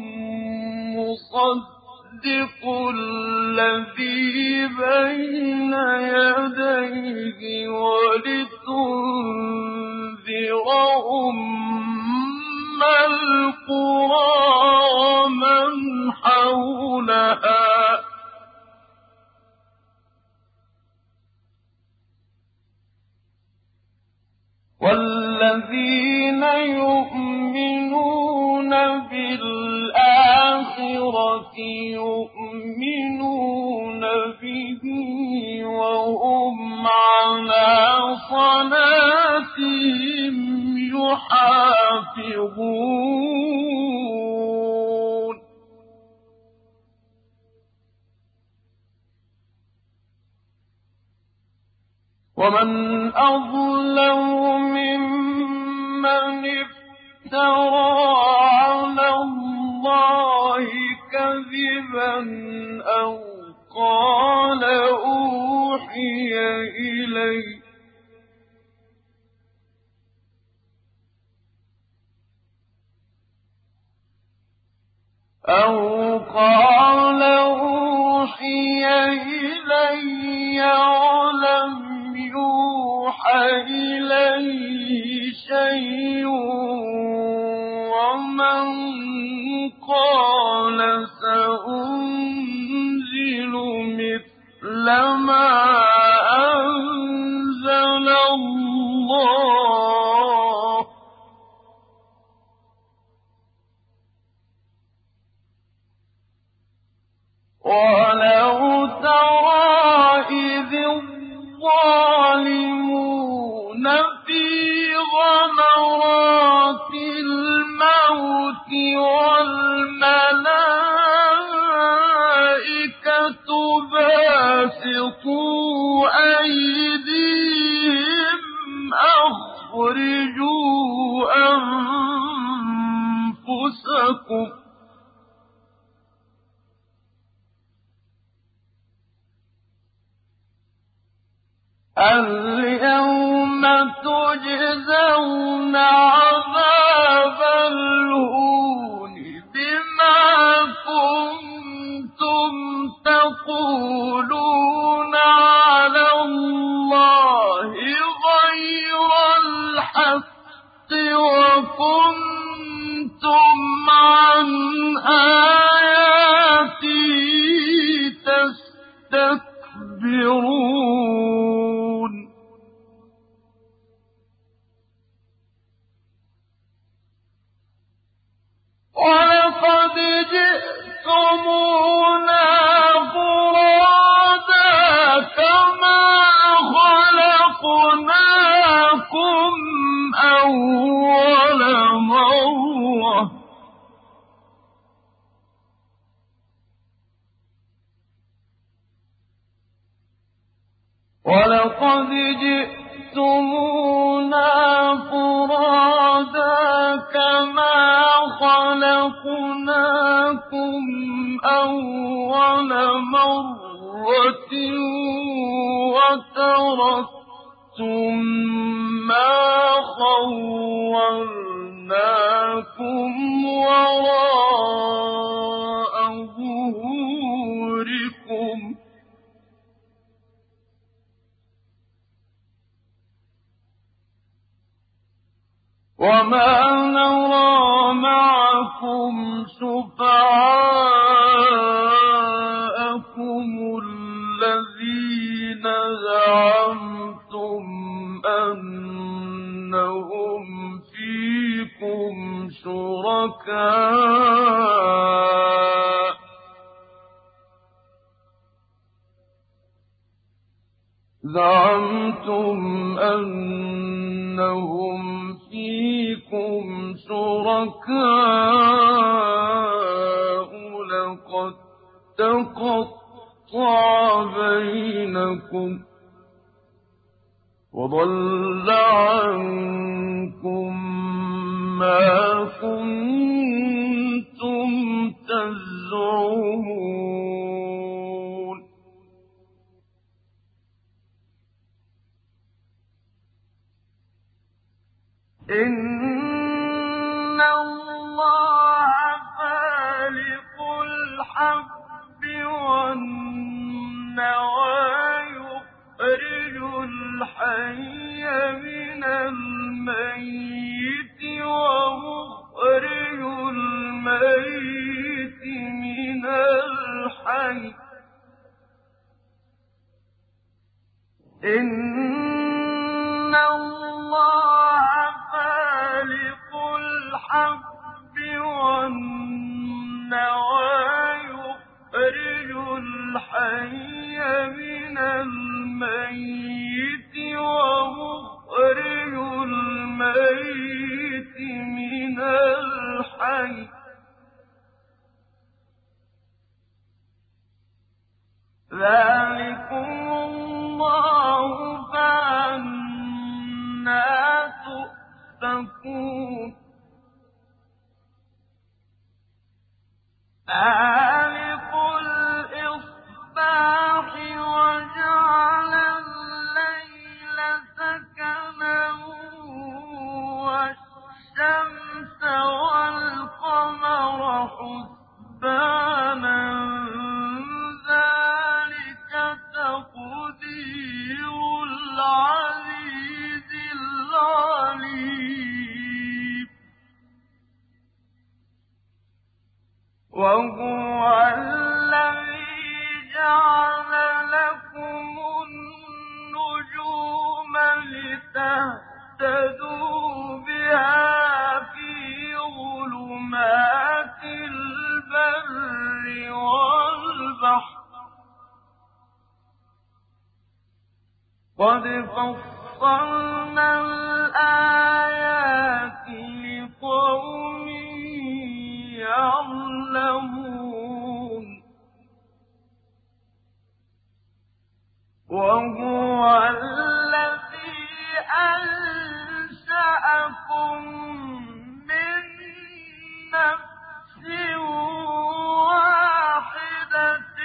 مصدق الذي بين يديه ولتنذر أم القرى ومن حولها والذين يؤمنون بالآخرة يؤمنون به وهم على صلاتهم يحافظون ومن أظلم ممن افترى على الله كذبا أو قال أوحي إلي أو قال أوحي إلي ولم يوحى إليه شيء ومن قال سأنزل مثل ما أنزل الله ولو ترى إذ الظالمون في غمرات الموت والملائكة باسطوا أيديهم أخرجوا أنفسكم اليوم تجزون عذاب الهون بما كنتم تقولون على الله غير الحق وكنتم عن آياتي تستكبرون ولقد جئتمونا فرادا كما خلقناكم أول مرة ولقد جئتمونا فرادا كما خلقناكم أول مرة وتركتم ما خولناكم وراء ظهوركم وما نرى معكم شفعاءكم الذين زعمتم أنهم فيكم شركاء زعمتم أنهم فيكم شركاء لقد تقطع قَطَّعَ بَيْنَكُمْ وَضَلَّ عَنكُم مَّا كُنتُمْ تَزْعُمُونَ إِنَّ اللَّهَ فَالِقُ الْحَبِّ وَالنَّوَىٰ يُخْرِجُ الْحَيَّ مِنَ الْمَيِّتِ وَمُخْرِجُ الْمَيِّتِ مِنَ الْحَيِّ ۚ إِنَّ اللَّهَ فَالِقُ الْحَبِّ وَالنَّوَىٰ يُخْرِجُ الْحَيَّ مِنَ الْمَيِّتِ وَمُخْرِجُ الْمَيِّتِ مِنَ الْحَيِّ ۚ ذَٰلِكُمُ اللَّهُ فَأَنَّىٰ تُؤْفَكُونَ فَالِقُ الْإِصْبَاحِ وَجَعَلَ اللَّيْلَ سَكَنًا وَالشَّمْسَ وَالْقَمَرَ حُسْبَانًا ۚ ذَٰلِكَ تَقْدِيرُ الْعَزِيزِ الْعَلِيمِ وَهُوَ الَّذِي جَعَلَ لَكُمُ النُّجُومَ لِتَهْتَدُوا بِهَا فِي ظُلُمَاتِ الْبَرِّ وَالْبَحْرِ ۗ قَدْ فَصَّلْنَا الْآيَاتِ لِقَوْمٍ يَعْلَمُونَ وَهُوَ الَّذِي أَنشَأَكُم مِّن نَّفْسٍ وَاحِدَةٍ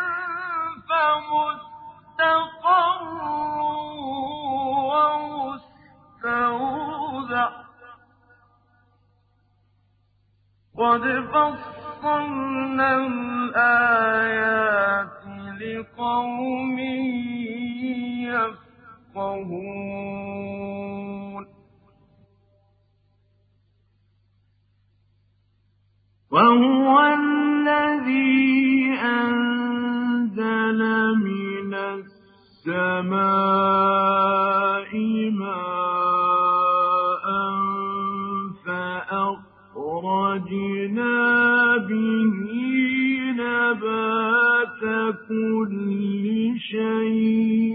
فَمُسْتَقَرٌّ وَمُسْتَوْدَعٌ ۗ قَدْ فَصَّلْنَا الْآيَاتِ لِقَوْمٍ يَفْقَهُونَ وَهُوَ الَّذِي أَنزَلَ مِنَ السَّمَاءِ مَاءً فَأَخْرَجْنَا بِهِ نَبَاتَ كُلِّ شَيْءٍ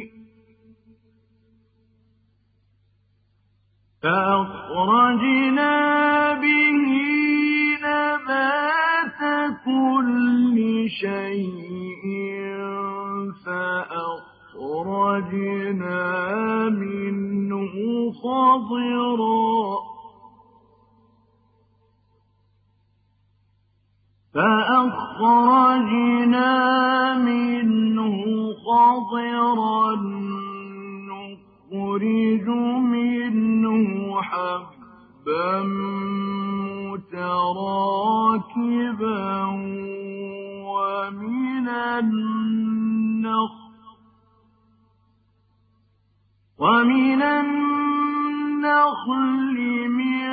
فَأَخْرَجْنَا بِهِ نَبَاتَ كُلِّ شَيْءٍ فَأَخْرَجْنَا مِنْهُ خَضِرًا فَأَخْرَجْنَا مِنْهُ خَضِرًا نُّخْرِجُ مِنْهُ حَبًّا مُّتَرَاكِبًا وَمِنَ النَّخْلِ وَمِنَ النَّخْلِ مِن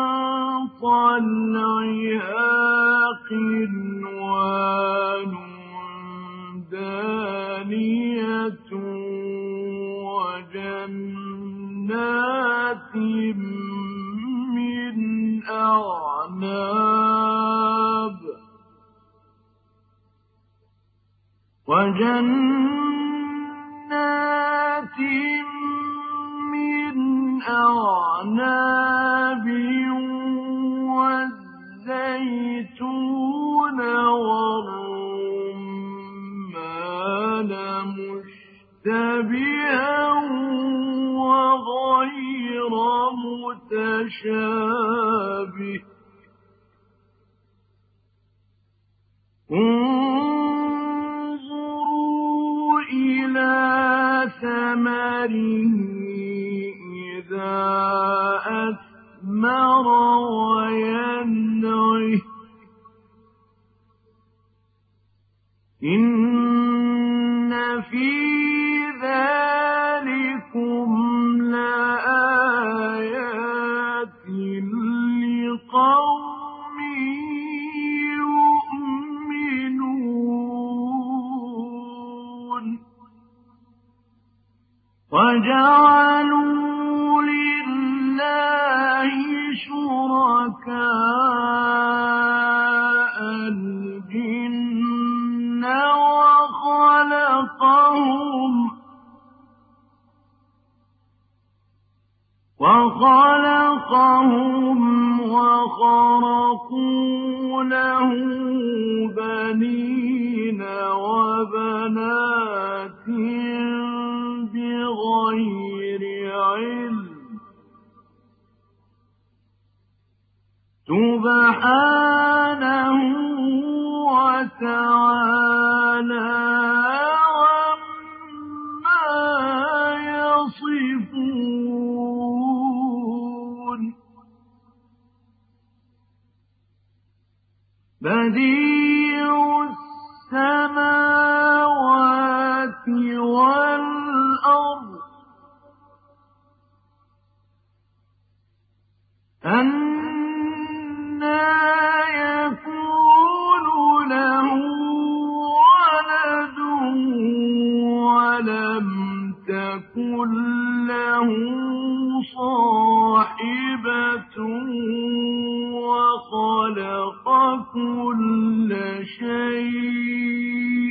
طَلْعِهَا قِنْوَانٌ دَانِيَةٌ وَجَنَّاتٍ مِّنْ أَعْنَابٍ وَجَنَّاتٍ مِّنْ أَعْنَابٍ وَالزَّيْتُونَ وَالرُّمَّانَ مشتبها وغير متشابه انظروا إلى ثمره إذا أثمر وينعه إن في ذلكم لآيات لقوم يؤمنون وجعلوا لله شركاء الجن وخلقهم وخلقهم وخرقوا له بنين وبنات بغير علم سبحانه وتعالى عما يصفون بديع السماوات والأرض أنى يكون له ولد ولم تكن له صاحبة وخلق كل شيء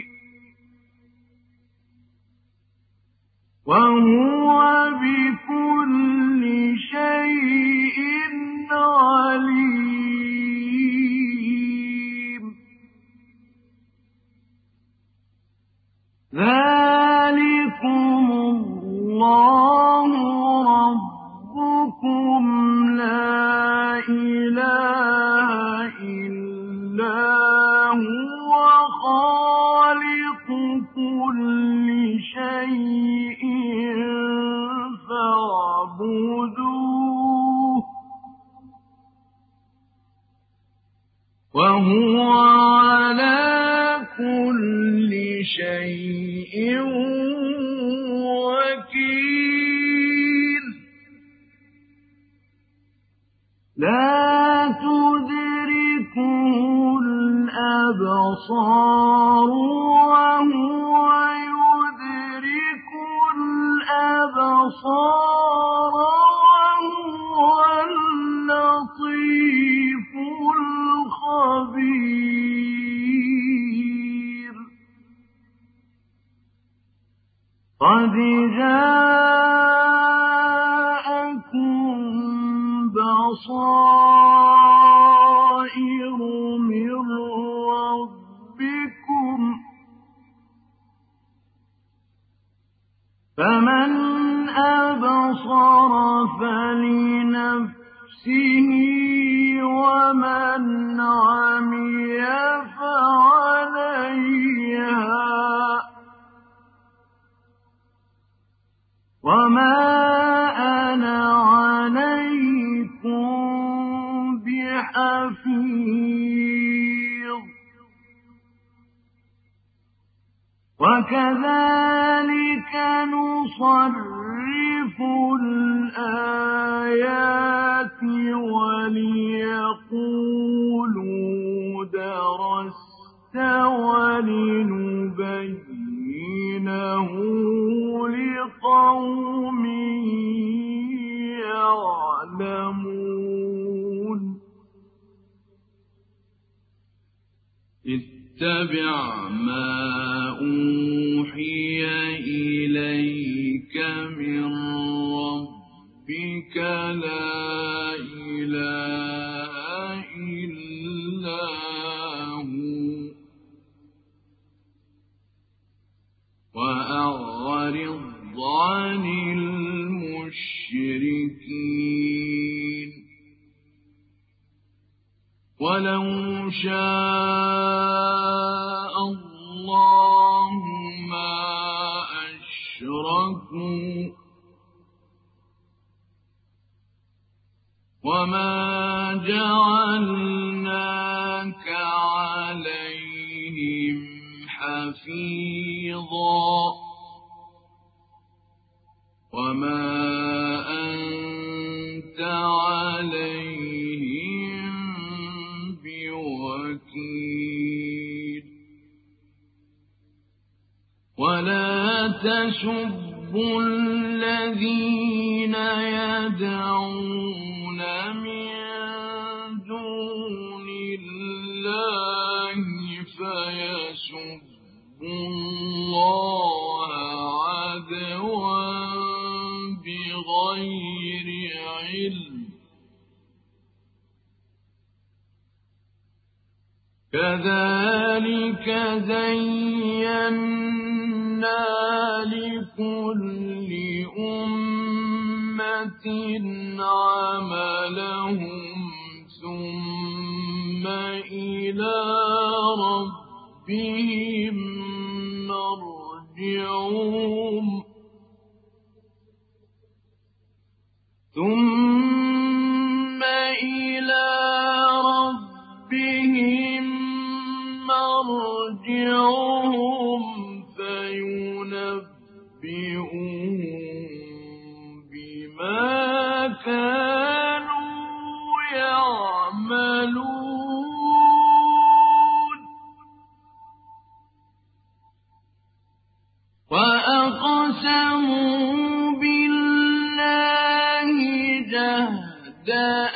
وهو بكل شيء عليم ذلكم الله ربكم لا إله إلا هو خالق كل شيء فاعبدوه وهو على كل شيء وكيل لا تدركه الأبصار وهو يدرك الأبصار وهو اللطيف الخبير قد جاءكم بصائر من ربكم فمن أبصر فلنفسه ومن عمي فعليها وما أنا عليكم بحفيظ وكذلك نصرف الآيات وليقولوا درست ولنبينه لقوم يعلمون اتبع ما أوحي إليك من ربك لا إله إلا هو وأعرض وأعرض عن المشركين ولو شاء الله ما أشركوا وما جعلناك عليهم حفيظا وما أنت عليهم بوكيل ولا تسبوا الذين يدعون من دون الله فيسبوا الله عدوا بغير علم كذلك زينا لكل أمة عملهم ثم إلى ربهم مرجعهم ثم إلى ربهم مرجعهم فينبئهم بما كانوا يعملون وأقسموا بالله جهد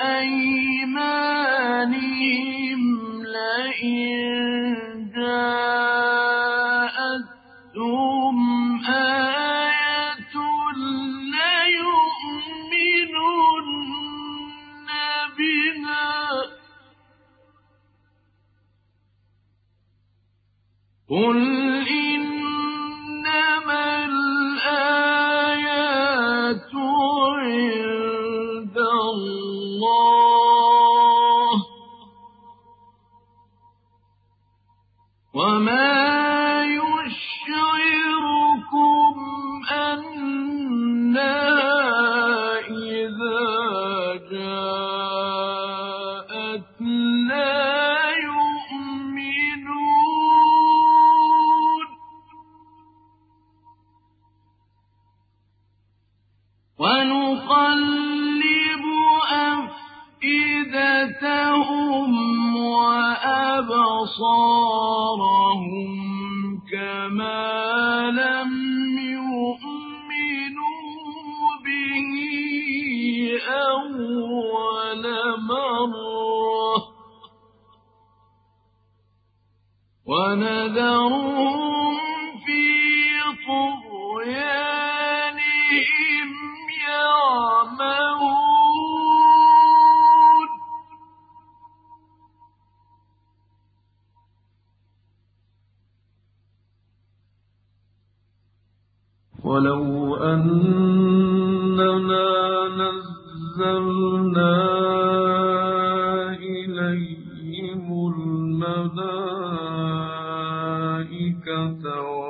أيمانهم لئن جاءتهم آية ليؤمنن بها قل إنما الآيات عند الله وما يشعركم أنها إذا جاءت لا يؤمنون ونقلب أفئدتهم وأبصارهم كما لم يؤمنوا به أول مرة ونذرهم في طغيانهم يعمهون ولو أننا نزلنا إليهم الملائكة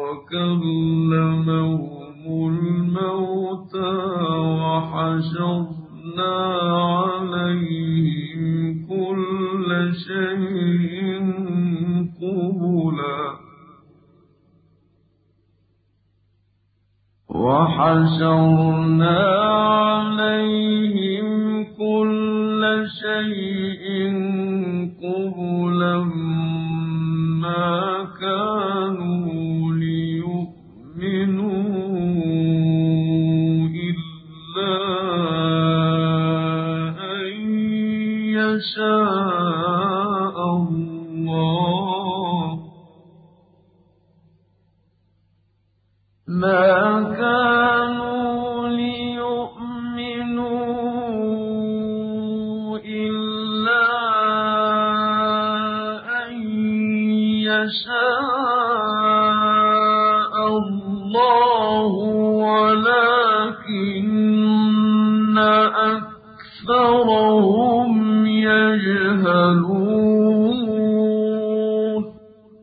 وكلمهم الموتى وحشرنا عليهم كل شيء قبلا وحشرنا عليهم كل شيء قبلا ما كانوا ليؤمنوا إلا أن يشاء الله ما كانوا ليؤمنوا إلا أن يشاء الله ولكن أكثرهم يجهلون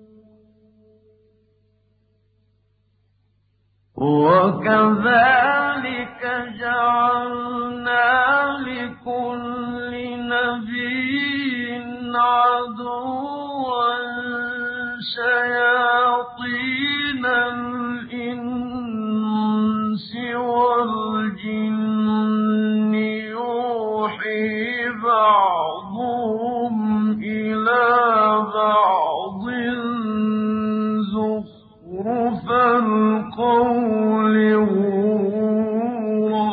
وكذلك جعلنا لكل نبي عدوا شياطين الإنس والجن يوحي بعضهم إلى بعض زخرف القول غرورا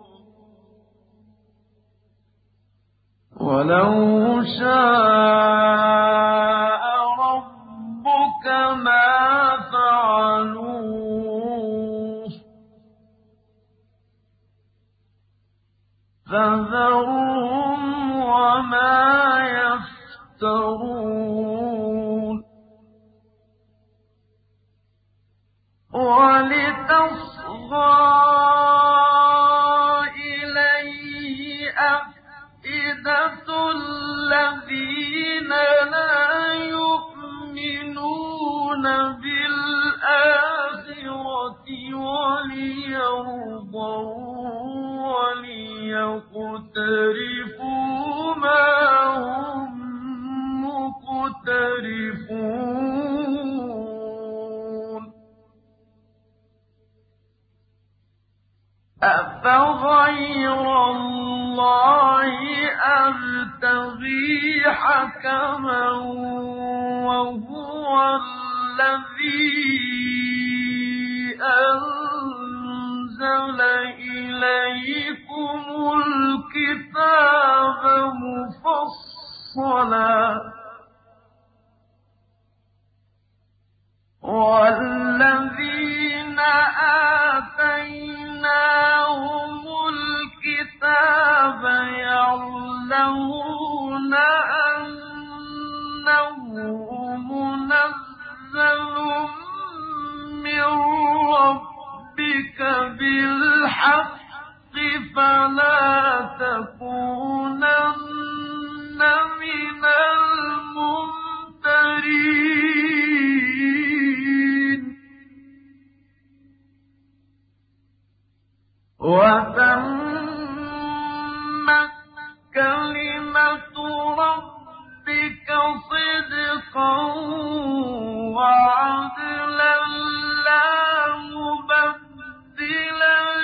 ولو شاء ربك ما فعلوه فذرهم وما يفترون ولتصغى إليه أفئدة الذين لا يؤمنون بالآخرة وليرضوا وليقترفوا ما هم مقترفون أفغير الله أبتغي حكما وهو الذي أنزل إليكم الكتاب مفصلا والذين آتيناهم الكتاب يعلمون أنه منزل من ربك بالحق فلا تكونن من الممترين وتمت كلمة ربك صدقا وعدلا لا مبدل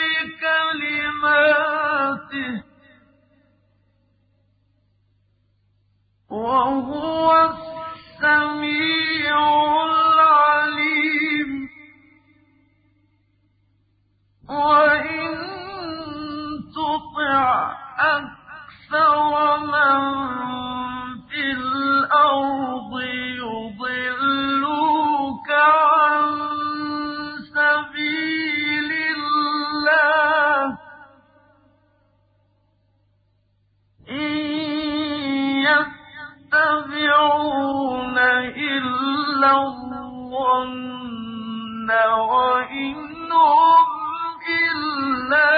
لكلماته وهو السميع العليم وإن تطع أكثر من في الأرض يضلوك عن سبيل الله إن يتبعون إلا الظن وإن هم إلا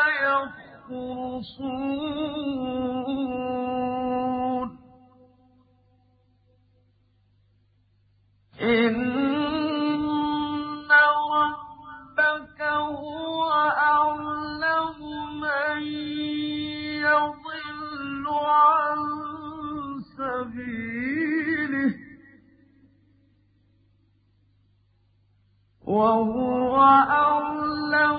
يخرصون إن ربك هو أعلم من يضل عن سبيله وهو أعلم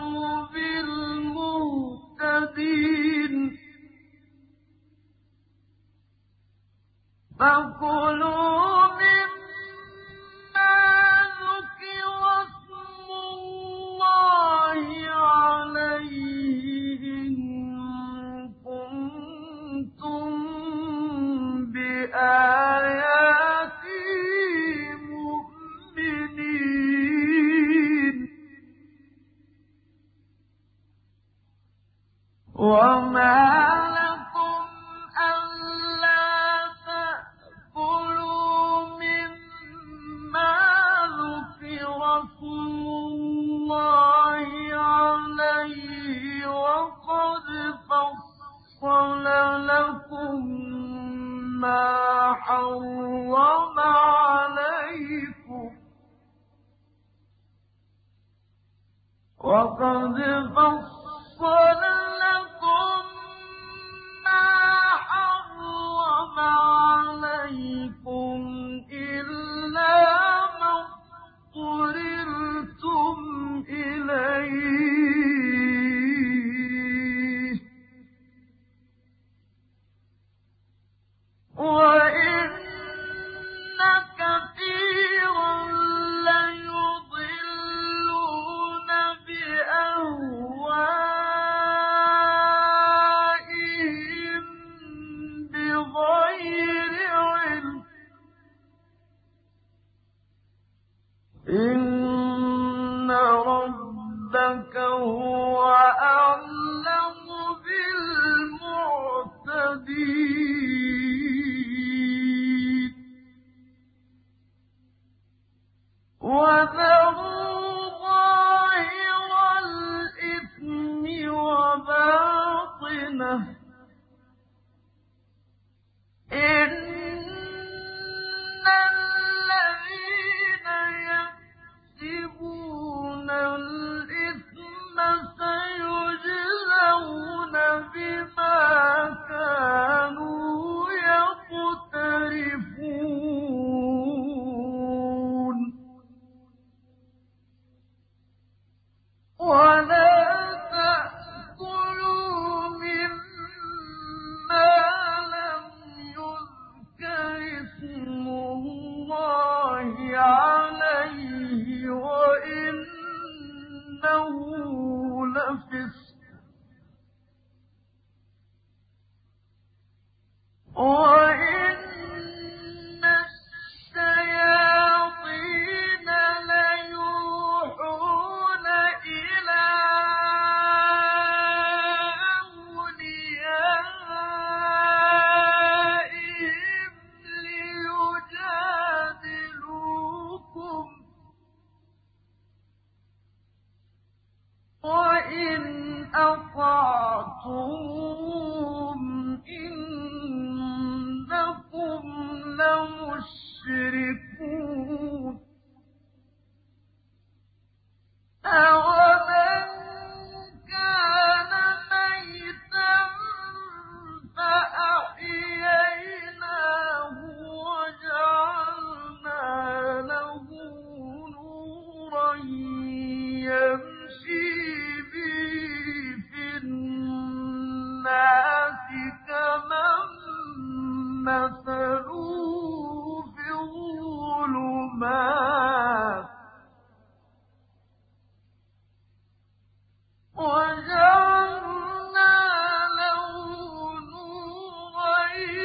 بالمهتدين فكلوا مما ذكر اسم الله عليه إن كنتم بآياته مؤمنين وما لكم ألا تأكلوا مما ذكر اسم الله وقد فصل لكم ما حرم عليكم إلا ما اضطررتم إليه وإن كثيرا ليضلون بأهوائهم بغير علم إن ربك هو أعلم بالمعتدين وذروا ظاهر الإثم وباطنه إن الذين يكسبون الإثم سيجزون بما كانوا يقترفون ولا تأكلوا مما لم يذكر اسم الله عليه وإنه لفسق وإن الشياطين ليوحون إلى أوليائهم ليجادلوكم وإن أطعتموهم إنكم لمشركون أَوَمَنْ كَانَ مَيْتًا فَأَحْيَيْنَاهُ وَجَعَلْنَا لَهُ نُورًا يَمْشِي بِهِ فِي النَّاسِ كَمَن مَّثَلُهُ فِي الظُّلُمَاتِ وَجَعَلْنَا لَهُ نُورًا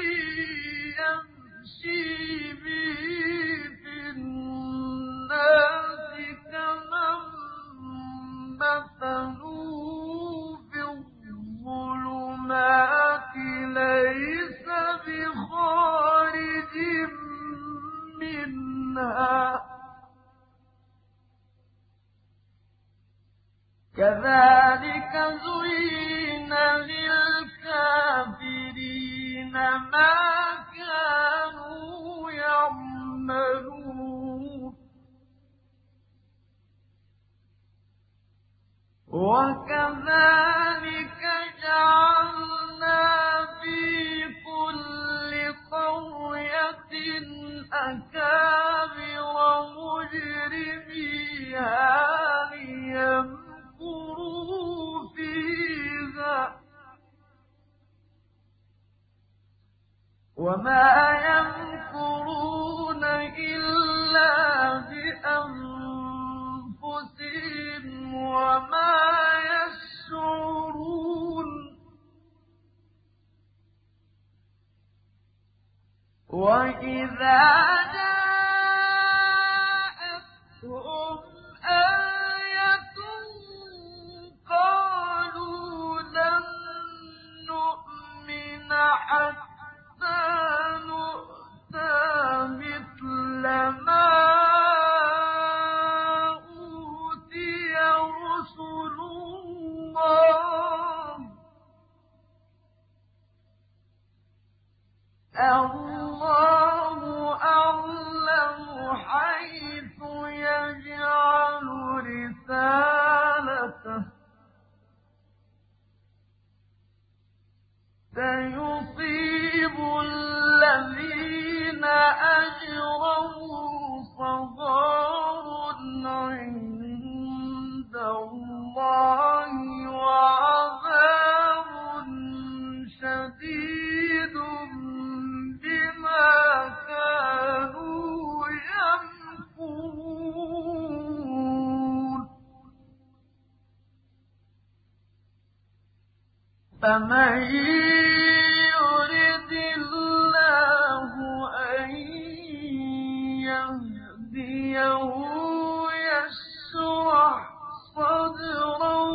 يَمْشِي بِهِ فِي النَّاسِ كَمَن مَّثَلُهُ فِي الظُّلُمَاتِ لَيْسَ بِخَارِجٍ مِّنْهَا كَذَلِكَ زُيِّنَ لِلْكَافِرِينَ مَا كَانُوا يَعْمَلُونَ وَكَذَلِكَ جَعَلْنَا فِي كُلِّ قَرْيَةٍ أَكَابِرَ مُجْرِمِيهَا لِيَمْكُرُوا فِيهَا وَمَا يَمْكُرُونَ إِلَّا بِأَنفُسِهِمْ وَمَا يَشْعُرُونَ وَإِذَا جَاءَتْهُمْ آيَةٌ قَالُوا لَن نُّؤْمِنَ حَتَّىٰ نُؤْتَىٰ مِثْلَ مَا أُوتِيَ رُسُلُ اللَّهِ اللَّهُ أَعْلَمُ اللَّهِ وَعَذَابٌ شَدِيدٌ بِمَا كَانُوا يَمْكُرُونَ فَمَن يُرِدِ اللَّهُ أَن يَهْدِيَهُ يَشْرَحْ صَدْرَهُ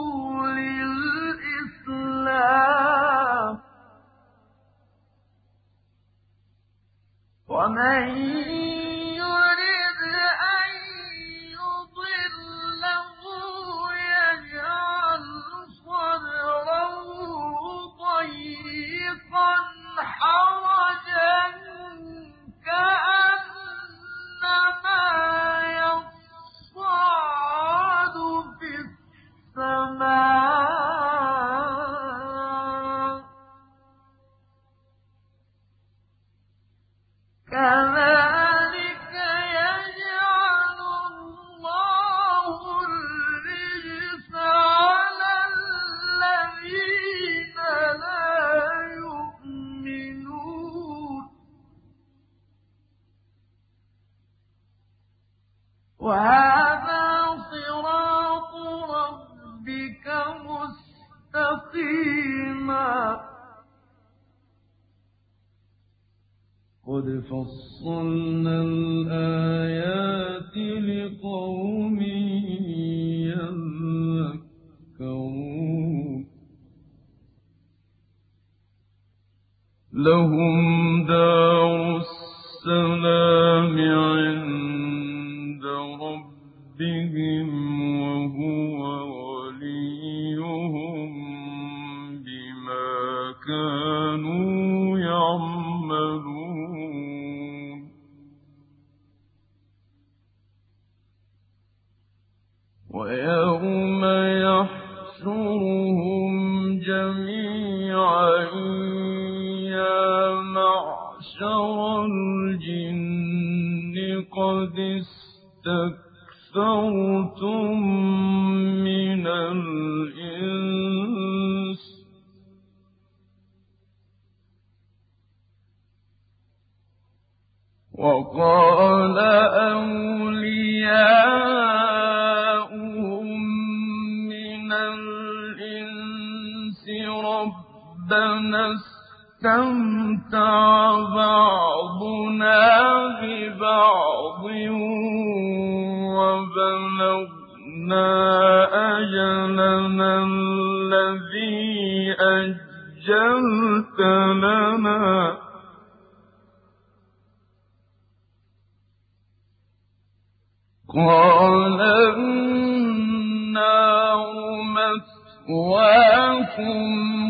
لِلْإِسْلَامِ وَمَن يُرِدْ أَن يُضِلَّهُ يَجْعَلْ صَدْرَهُ ضَيِّقًا حَرَجًا كَأَنَّمَا يَصَّعَّدُ فِي السَّمَاءِ كَذَلِكَ يَجْعَلُ اللَّهُ الرِّجْسَ عَلَى الَّذِينَ لَا يُؤْمِنُونَ وَهَذَا صِرَاطُ رَبِّكَ مُسْتَقِيمًا قَدْ فَصَّلْنَا الْآيَاتِ لِقَوْمٍ يَذَّكَّرُونَ لَهُمْ دَارُ السَّلَامِ عِندَ رَبِّهِمْ وَهُوَ وَلِيُّهُم بِمَا كَانُوا يَعْمَلُونَ وَيَوْمَ يَحْشُرُهُمْ جَمِيعًا يَا مَعْشَرَ الْجِنِّ قَدِ اسْتَكْثَرْتُم مِّنَ الْإِنسِ وَقَالَ أَوْلِيَاؤُهُم مِّنَ الْإِنسِ رَبَّنَا اسْتَمْتَعَ بَعْضُنَا بِبَعْضٍ وَبَلَغْنَا أَجَلَنَا الَّذِي أَجَّلْتَ لَنَا قَالَ النَّارُ مَثْوَاكُمْ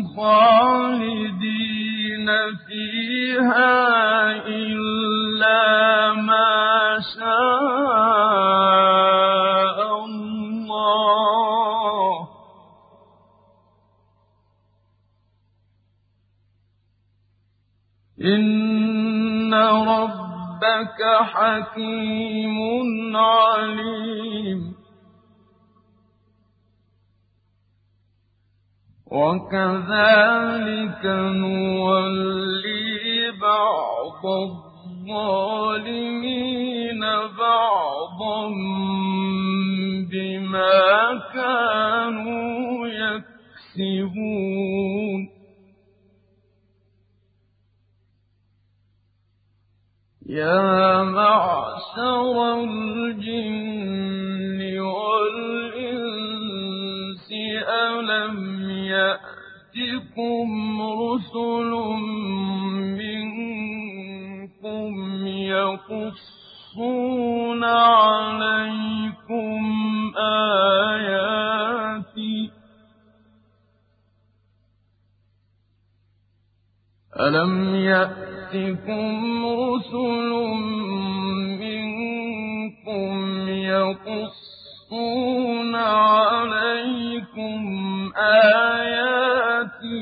خَالِدِينَ فِيهَا إِلَّا مَا شَاءَ اللَّهُ إِنَّ رَبَّكَ حَكِيمٌ عَلِيمٌ وَكَذَلِكَ نُوَلِّي بَعْضَ الظَّالِمِينَ بَعْضًا بِمَا كَانُوا يَكْسِبُونَ يَا مَعْشَرَ الْجِنِّ وَالْإِنسِ أَلَمْ يَأْتِكُمْ رُسُلٌ مِّنكُمْ يَقُصُّونَ عَلَيْكُمْ آيَاتِي أَلَمْ يَأْتِكُمْ رُسُلٌ مِّنكُمْ يَقُصُّونَ عَلَيْكُمْ آيَاتِي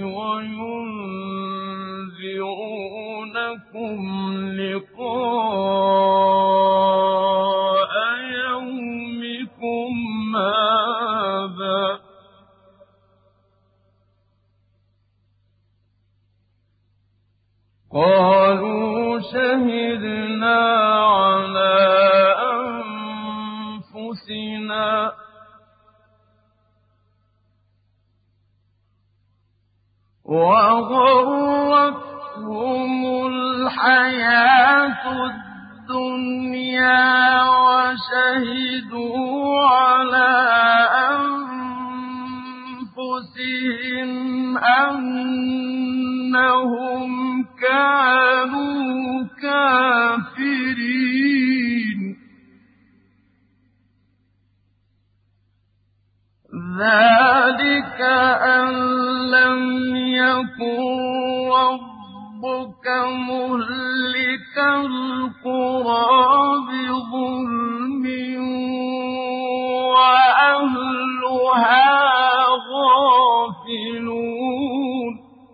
وَيُنذِرُونَكُمْ لِقَاءَ يَوْمِكُمْ هَٰذَا وغرتهم الحياة الدنيا وشهدوا على أنفسهم أنهم كانوا كافرين ذلك أن لم يكن ربك مهلك القرى بظلم وأهلها غافلون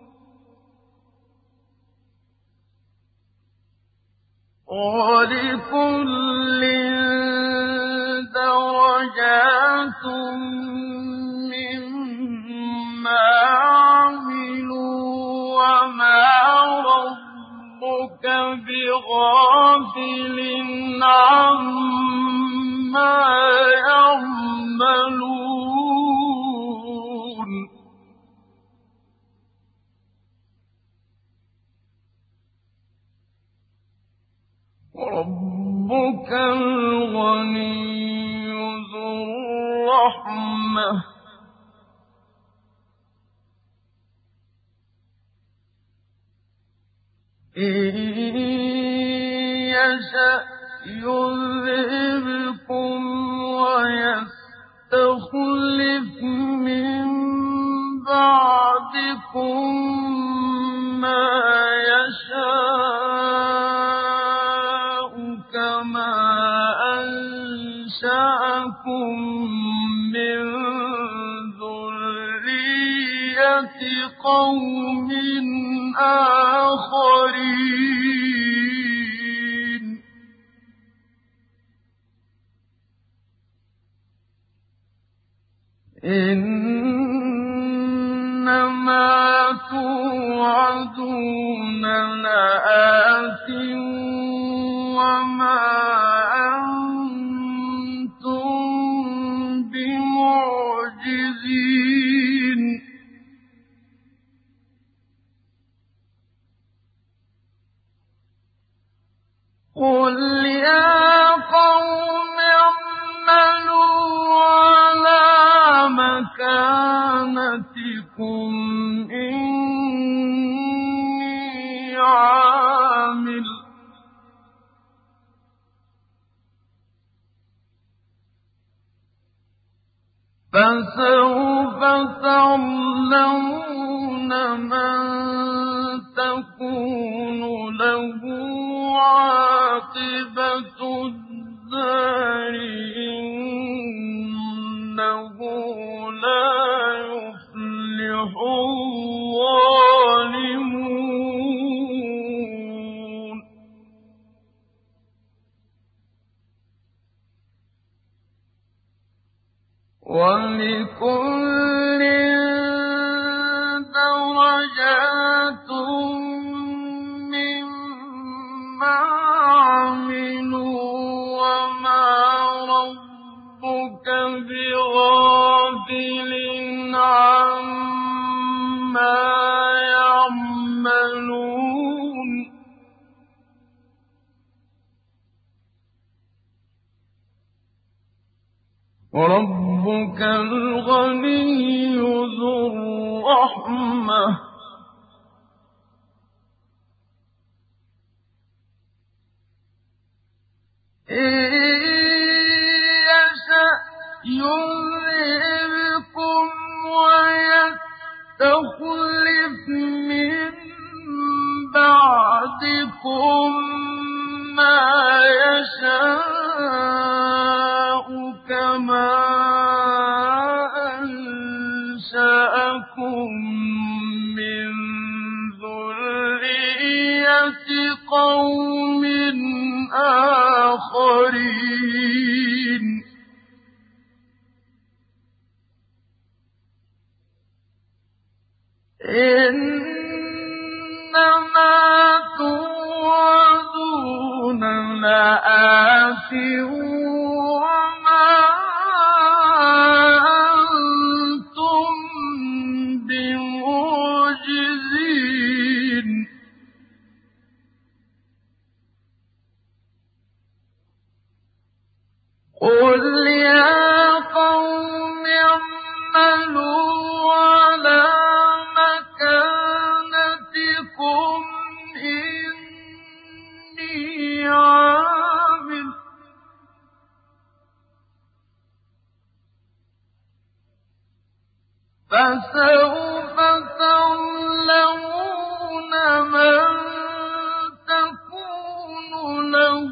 ولكل درجات مما عملوا وما ربك بغافل عما يعملون ربك الغني ذو الرحمة إن يشأ يذهبكم ويستخلف من بعدكم ما يشاء كما أنشأكم من ذرية قوم آخرين إنما توعدون لآت وما أنتم بمعجزين قل يا قوم اعملوا على مكانتكم إني عامل فسوف تعلمون من تكون له عاقبة الدار إنه لا يفلح الظالمون ولكل درجات مما عملوا وما ربك بغافل عما يعملون وربك الغني ذو الرحمة إن يشأ يذهبكم ويستخلف من بعدكم ما يشاء كما أنشأكم من ذرية قوم آخرين إنما توعدون لآت وما أنتم بمعجزين قُلْ يَا قَوْمِ اعْمَلُوا عَلَىٰ مَكَانَتِكُمْ إِنِّي عَامِلٌ ۖ فَسَوْفَ تَعْلَمُونَ مَن تَكُونُ لَهُ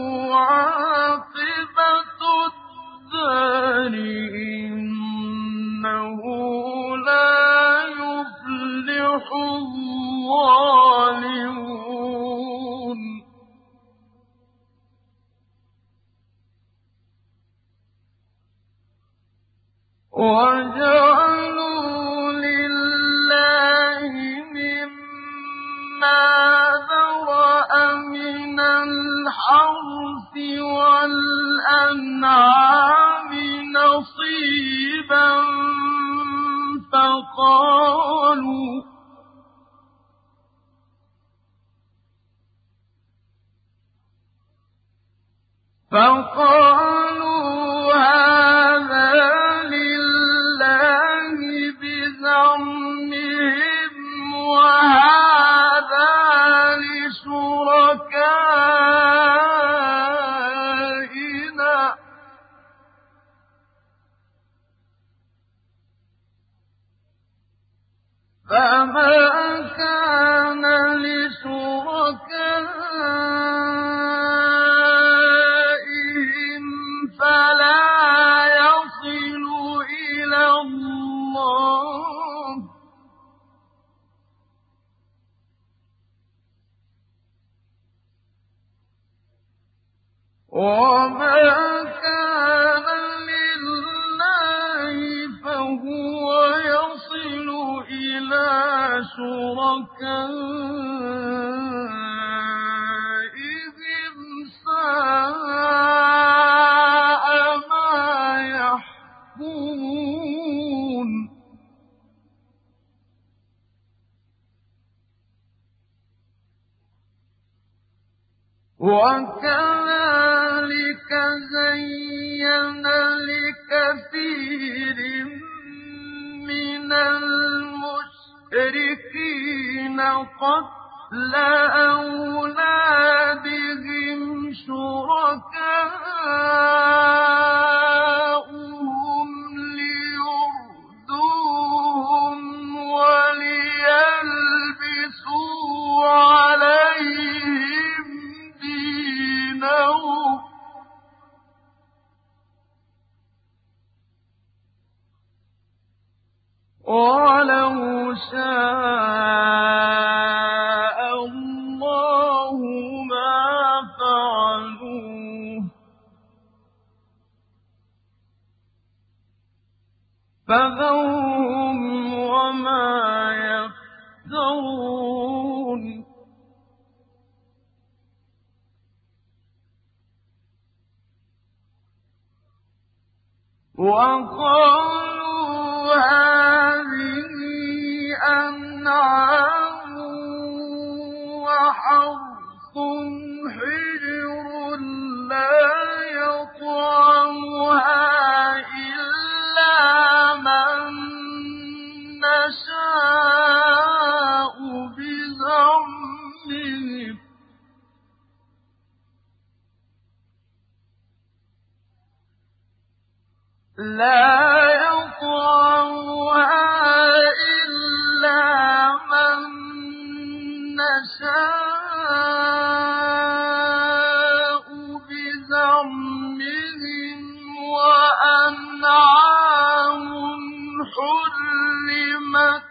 عَاقِبَةُ الدَّارِ ۗ إِنَّهُ لَا يُفْلِحُ الظَّالِمُونَ. وَجَعَلُوا لِلَّهِ مِمَّا ذَرَأَ مِنَ الْحَرْثِ وَالْأَنْعَامِ نَصِيبًا فَقَالُوا فَقَالُوا هَٰذَا لِلَّهِ بِزَعْمِهِمْ وَهَٰذَا لِشُرَكَائِنَا ۖ فَمَا كَانَ لِشُرَكَائِهِمْ فَلَا يَصِلُ إِلَى اللَّهِ ۖ وَمَا كَانَ لِلَّهِ فَهُوَ يَصِلُ إِلَىٰ شُرَكَائِهِمْ ۗ سَاءَ مَا يَحْكُمُونَ. وَكَذَٰلِكَ زَيَّنَ لِكَثِيرٍ مِّنَ الْمُشْرِكِينَ قَتْلَ أَوْلَادِهِمْ شُرَكَاؤُهُمْ لِيُرْدُوهُمْ وَلِيَلْبِسُوا عَلَيْهِمْ دِينَهُمْ ۖ وَلَوْ شَاءَ اللَّهُ مَا فَعَلُوهُ ۖ فَذَرْهُمْ وَمَا يَفْتَرُونَ. وَقَالُوا هَٰذِهِ أَنْعَامٌ وَحَرْثٌ حِجْرٌ لَّا يَطْعَمُهَا إِلَّا مَن نَّشَاءُ بِزَعْمِهِمْ ۚ لَا يَطْعَمُهَا إِلَّا مَن نَّشَاءُ بِزَعْمِهِمْ ۚ وَأَنْعَامٌ حُرِّمَتْ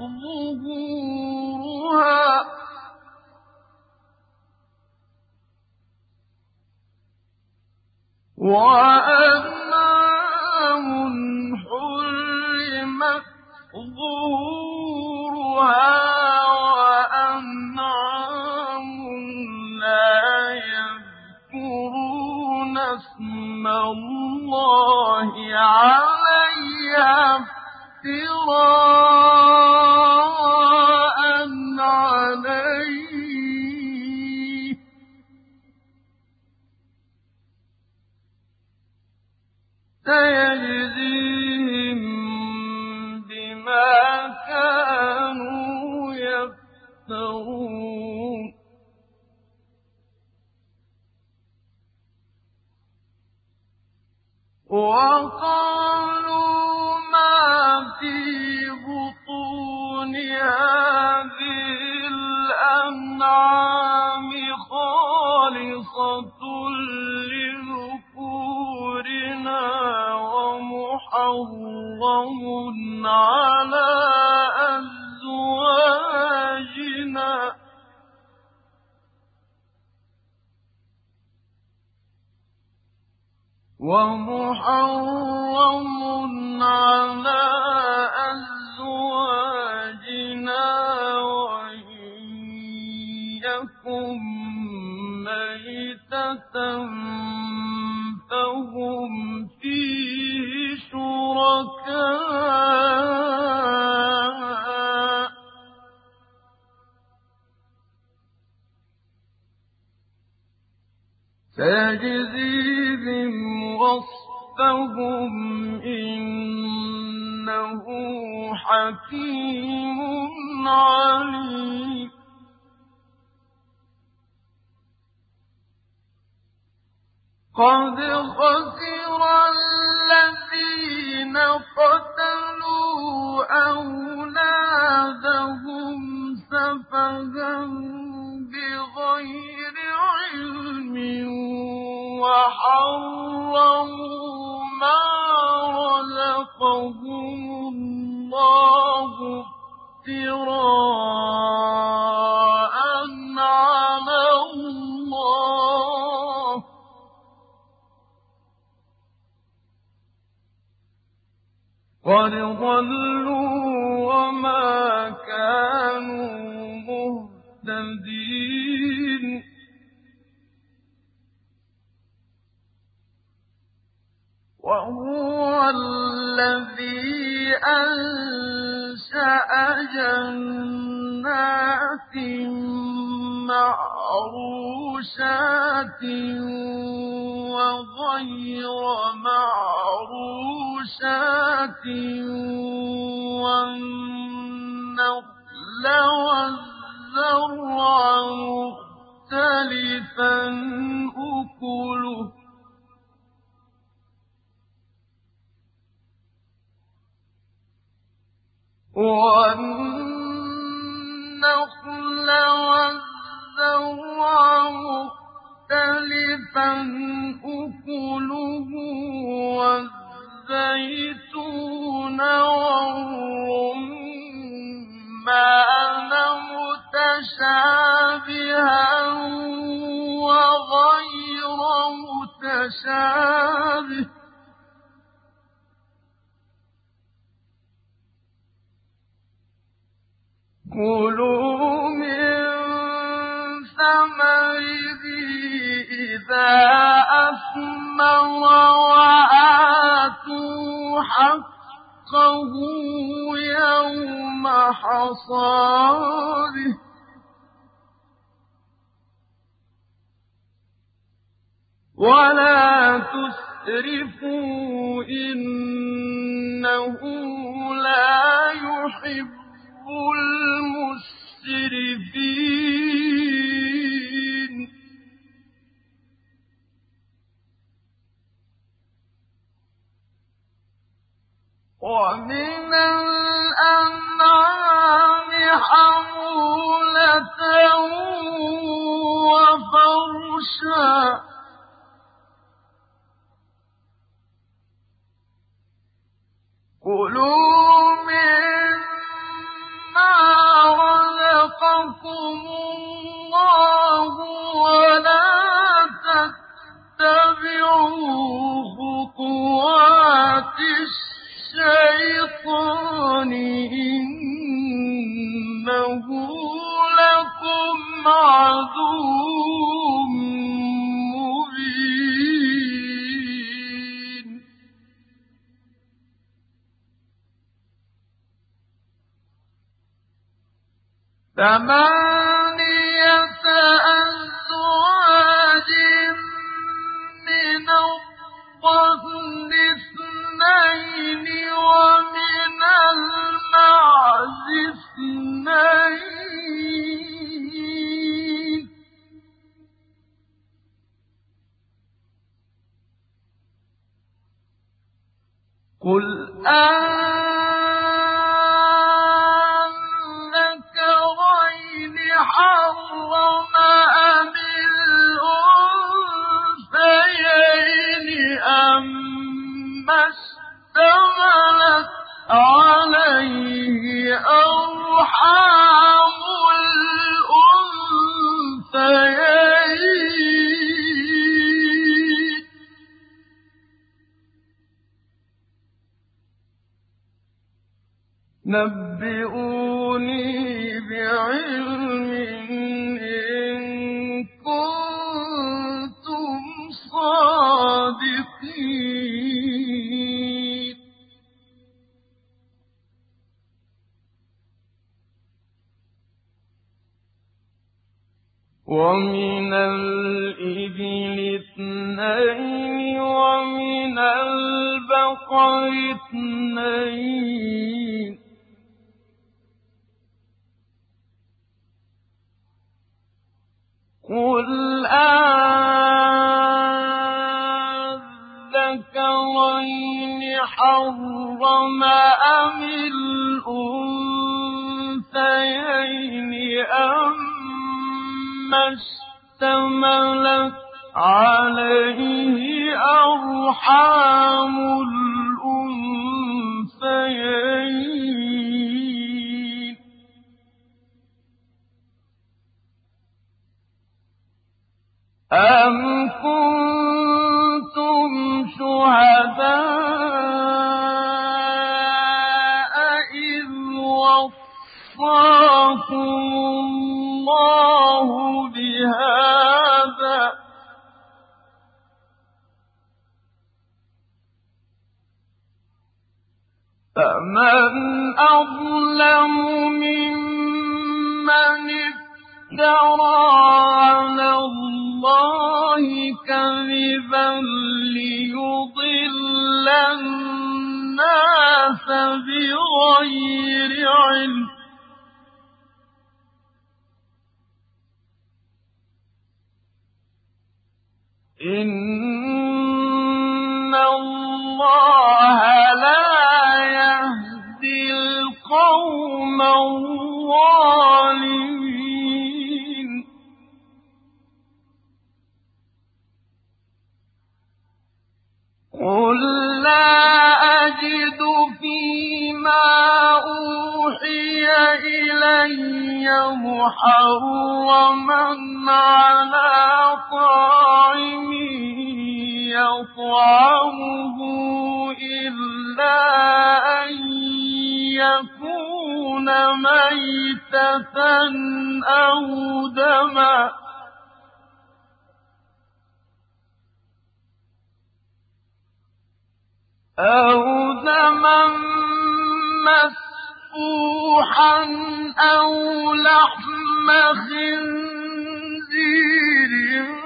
ظُهُورُهَا وَأَنْعَامٌ حُرِّمَتْ ظُهُورُهَا وَأَنْعَامٌ لَّا يَذْكُرُونَ اسْمَ اللَّهِ عَلَيْهَا افْتِرَاءً عَلَيْهِ ۚ على أزواجنا ومحرم على أزواجنا وإن يكن ميتة فهم فيه شركاء سيجزيهم وصفهم إنه حكيم عليم قد خسر الذين قتلوا أولادهم سفها بغير علم وحرموا ما رزقهم الله افتراء على الله قد ضلوا وما كانوا مهتدين وهو الذي أنشأ جنات معروشات وغير معروشات والنخل والزرع مختلفا أكله والنخل والزرع مختلفا أكله والزيتون والرمان متشابها وغير متشابه كلوا من ثمره إذا أثمر وآتوا حقه يوم حصاده ولا تسرفوا إنه لا يحب المسرفين ومن الأنعام حمولة وفرشا كلوا مما رزقكم الله ولا تتبعوا خطوات الشيطان إنه لكم عدو مبين ثمانية أزواج من الضأن اثنين ومن المعز اثنين قل أذكرين حرم نبئوني بعلم إن كنتم صادقين ومن الإبل اثنين ومن البقر اثنين قل أذكرين حرم أم الأنثيين أما اشتملت عليه أرحام الأنثيين أم كنتم شهداء إذ وصاكم الله بهذا فمن أظلم ممن افترى على الله كذبا ليضل الناس بغير علم إن الله لا يهدي القوم الظالمين قل لا أجد فيما أوحي إلي محرما على طاعم يطعمه إلا أن يكون ميتة أو دما أو دما مسفوحا أو لحم خنزير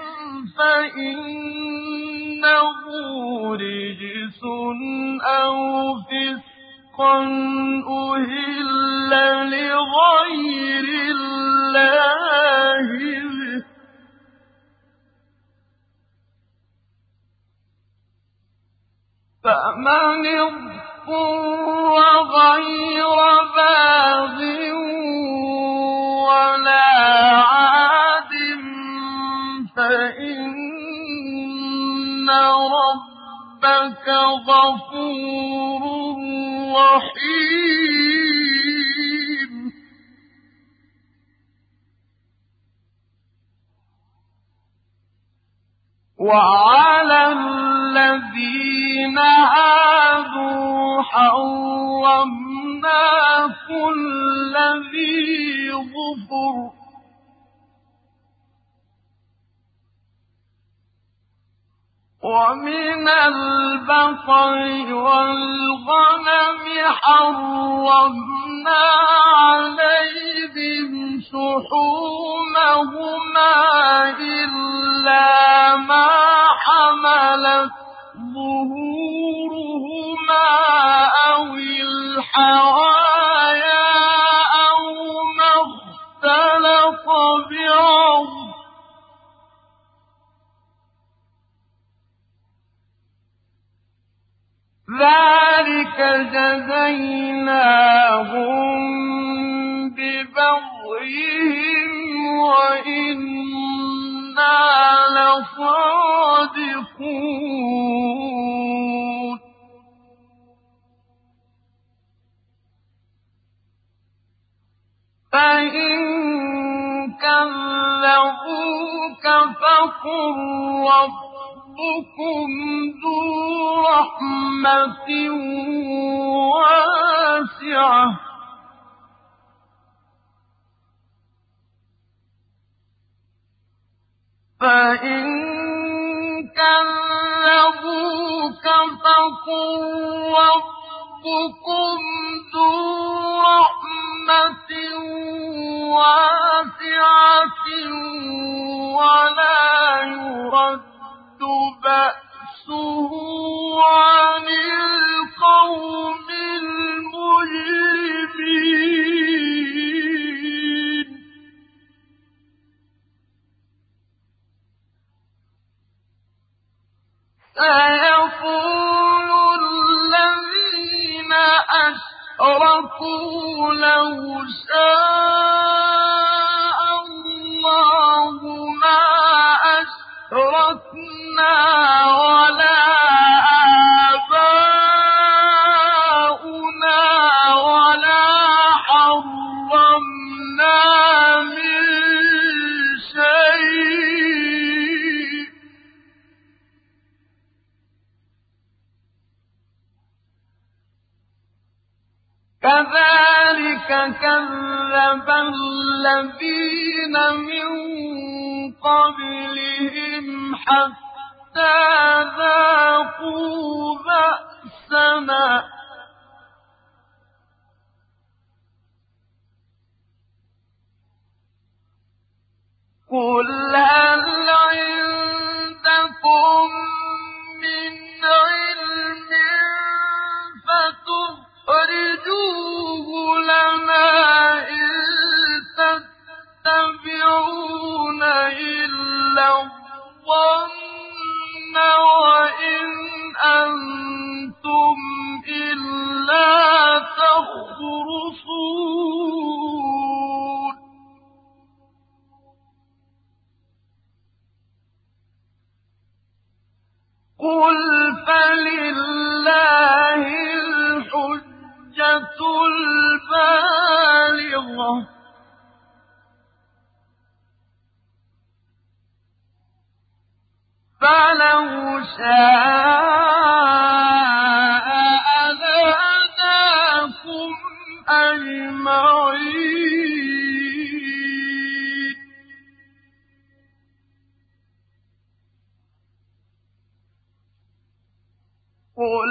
فإنه رجس أو فسقا أهل لغير الله به فمن اضطر غير باغ ولا عاد فإن ربك غفور رحيم وعلى الذين هادوا حرمنا كل ذي ظفر ومن البقر والغنم حرمنا عليهم شحومهما إلا ما حملت ظهورهما أو الحوايا أو ما اختلط بعظم ذلك جزيناهم ببغيهم وإنا لصادقون فإن كذبوك فقل رب ربكم ذو رحمة واسعة فإن كذبوك فقل ربكم ذو رحمة واسعة ولا يرد بأسه عن القوم المجرمين سيقول الذين أشركوا لو شاء الله ما أشركنا ولا آباؤنا ولا حرمنا من شيء كذلك كذب الذين من قبلهم حتى ذاقوا بأسنا قل هل عندكم من علم فتخرجوه لنا إن تتبعون إلا الظن وإن أنتم إلا تخرصون قل فلله الحجة البالغة فلو شاء لهداكم أجمعين قل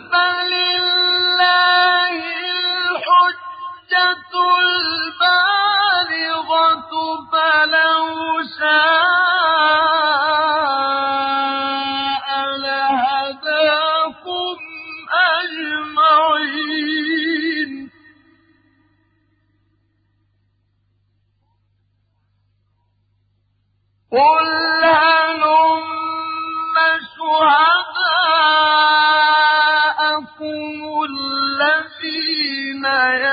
فلله الحجة البالغة فلو شاء لهداكم أجمعين قل هلم شهداءكم الذين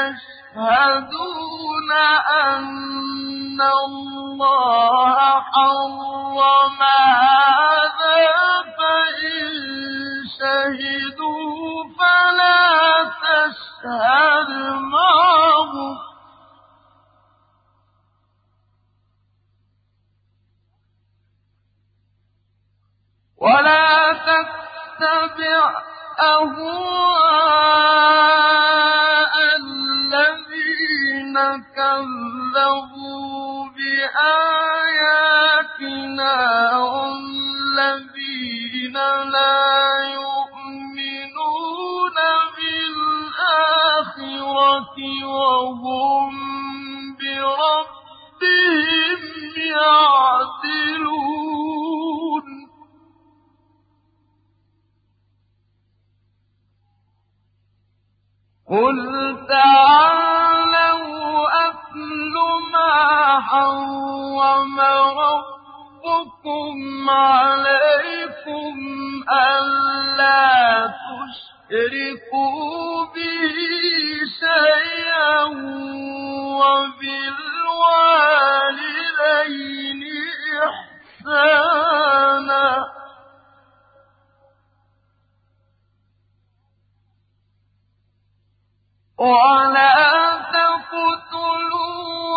يشهدون أن الله حرم هذا فإن شهدوا فلا تشهد معهم ولا تتبع أهواء الذين كذبوا بآياتنا والذين لا يؤمنون بالآخرة وهم بربهم يعدلون قل تعالوا أتل ما حرم ربكم عليكم ألا تشركوا به شيئا وبالوالدين إحسانا ولا تقتلوا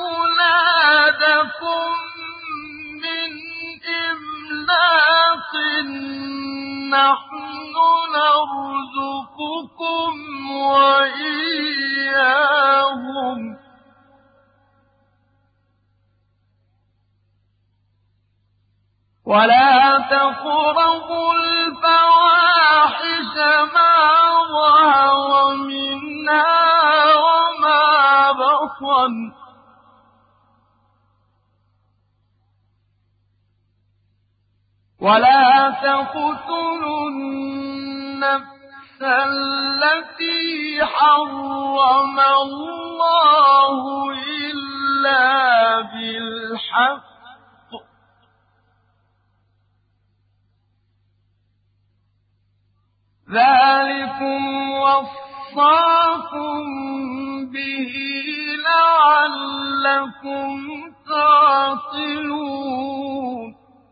أولادكم من إملاق نَحْنُ نَرْزُقُكُمْ وَإِيَّاهُمْ ۖ وَلَا تَقْرَبُوا الْفَوَاحِشَ مَا ظَهَرَ مِنْهَا وَمَا بَطَنَ ۖ وَلَا تَقْتُلُوا النَّفْسَ الَّتِي حَرَّمَ اللَّهُ إِلَّا بِالْحَقِّ ۚ ذَٰلِكُمْ وَصَّاكُم بِهِ لَعَلَّكُمْ تَعْقِلُونَ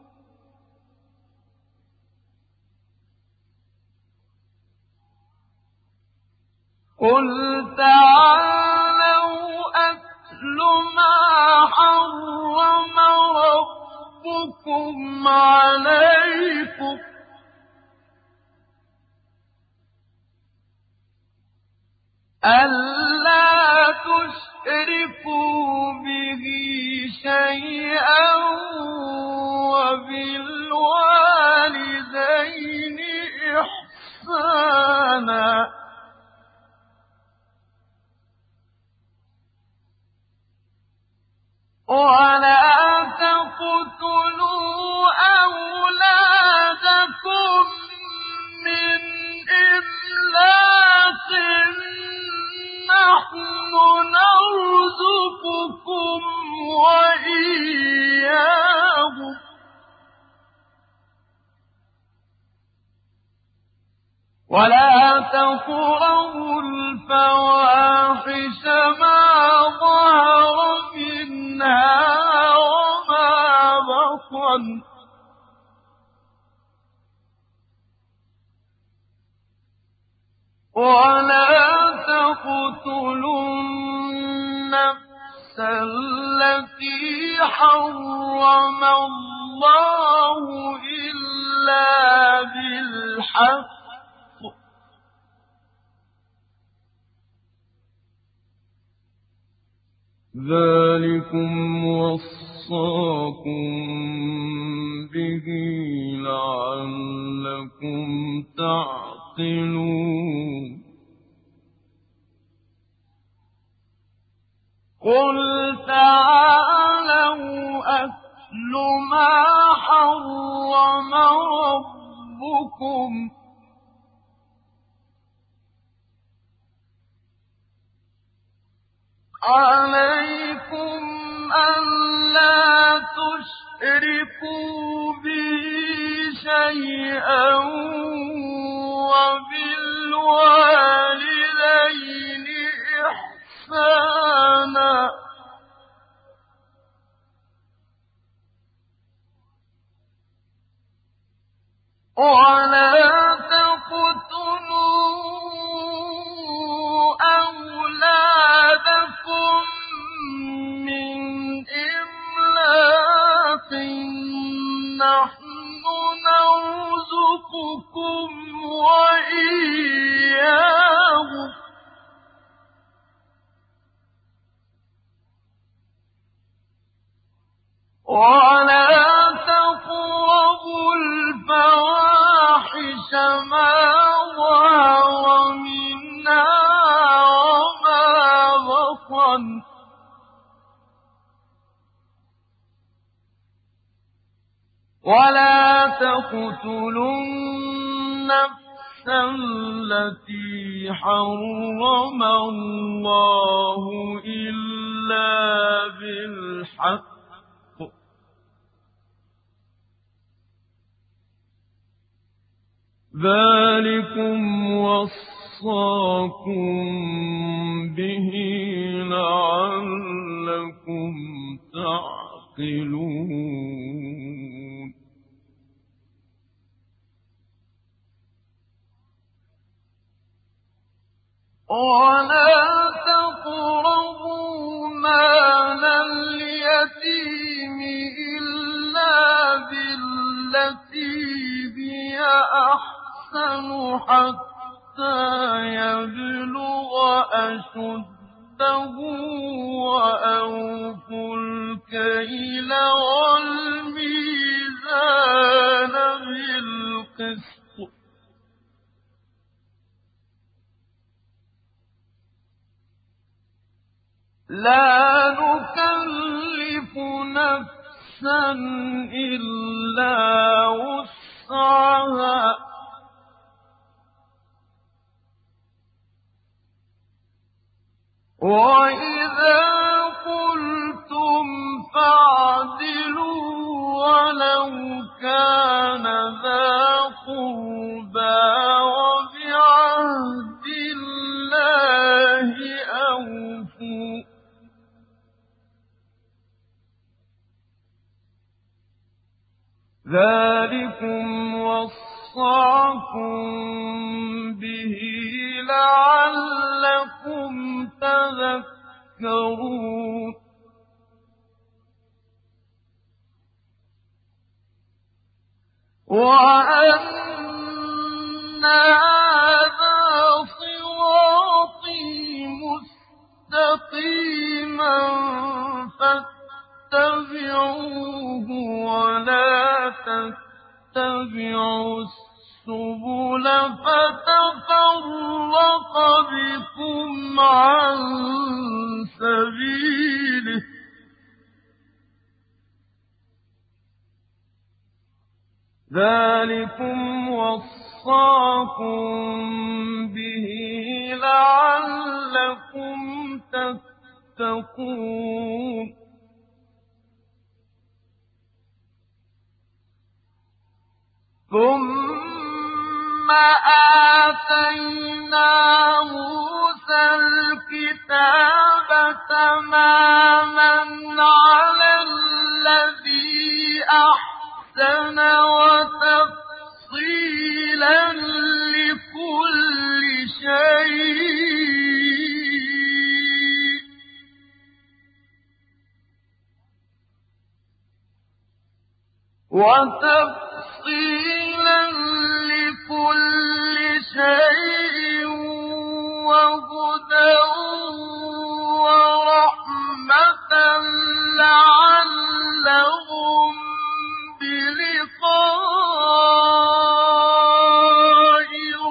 قُلْ تَعَالَوْا أَتْلُ مَا حَرَّمَ رَبُّكُمْ عَلَيْكُمْ ۖ أَلَّا تُشْرِكُوا بِهِ شَيْئًا وَبِالْوَالِدَيْنِ إِحْسَانًا ۖ وَلَا تَقْتُلُوا أَوْلَادَكُم مِّنْ إِمْلَاقٍ ۖ نَّحْنُ نَرْزُقُكُمْ وَإِيَّاهُمْ ۖ وَلَا تَقْرَبُوا الْفَوَاحِشَ مَا ظَهَرَ مِنْهَا وَمَا بَطَنَ ۖ وَلَا تَقْتُلُوا النَّفْسَ الَّتِي حَرَّمَ اللَّهُ إِلَّا بِالْحَقِّ ۚ ذَٰلِكُمْ وَصَّاكُم بِهِ لَعَلَّكُمْ تَعْقِلُونَ قُلْ تَعَالَوْا أَتْلُ مَا حَرَّمَ رَبُّكُمْ عَلَيْكُمْ أَلَّا تُشْرِكُوا بِهِ شَيْئًا وَبِالْوَالِدَيْنِ إِحْسَانًا ۖ وَلَا تَقْتُلُوا أَوْلَادَكُم مِّنْ إِمْلَاقٍ ۖ نَّحْنُ نَرْزُقُكُمْ وَإِيَّاهُمْ ۖ وَلَا تَقْرَبُوا الْفَوَاحِشَ مَا ظَهَرَ مِنْهَا وَمَا بَطَنَ ۖ وَلَا تَقْتُلُوا النَّفْسَ الَّتِي حَرَّمَ اللَّهُ إِلَّا بِالْحَقِّ ۚ ذَٰلِكُمْ وَصَّاكُم بِهِ لَعَلَّكُمْ تَعْقِلُونَ وَلَا تَقْرَبُوا مَالَ الْيَتِيمِ إِلَّا بِالَّتِي هِيَ أحسن حتى يبلغ أشده وأوفوا الكيل والميزان بالقسط لا نكلف نفسا إلا وسعها وإذا قلتم فاعدلوا ولو كان ذا قربى وبعهد الله أوفوا ذلكم وصاكم به لعلكم تذكرون وأن هذا صراطي مستقيما فاتبعوه ولا تتبعوا السبل فتفرق بكم عن سبيله ذلكم وصاكم به لعلكم تتقون ثم آتينا موسى الكتاب تماما على الذي أحسن وتفصيلا لكل شيء وتفصيلا لكل شيء وهدى ورحمة لعلهم بلقاء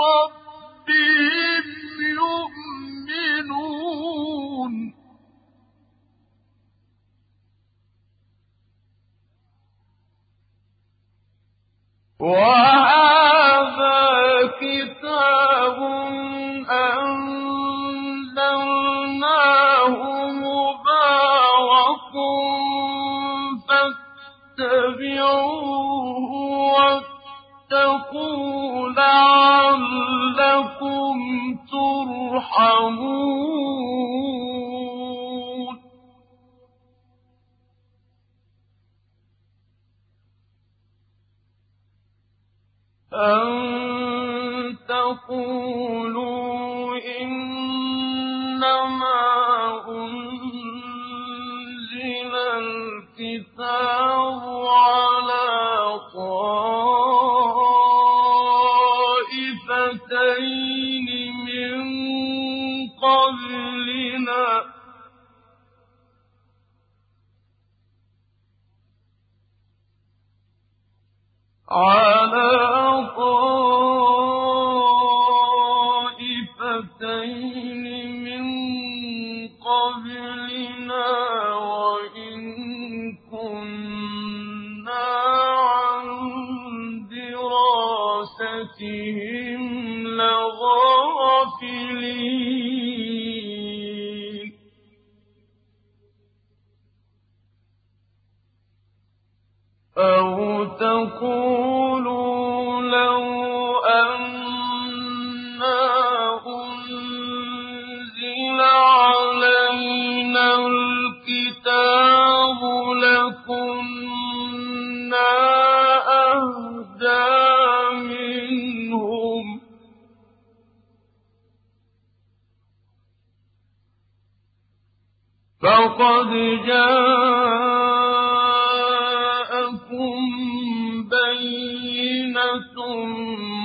ربهم يؤمنون وهذا كتاب أنزلناه مبارك فاتبعوه واتقوا لعلكم ترحمون أن تقولوا إنما أنزل الكتاب على طائفتين من قبلنا على طائفتين من قبلنا وإن كنا عن دراستهم لغافلين أو تقولوا لو أنا أنزل علينا الكتاب لكنا أهدى منهم فقد جاءكم بينة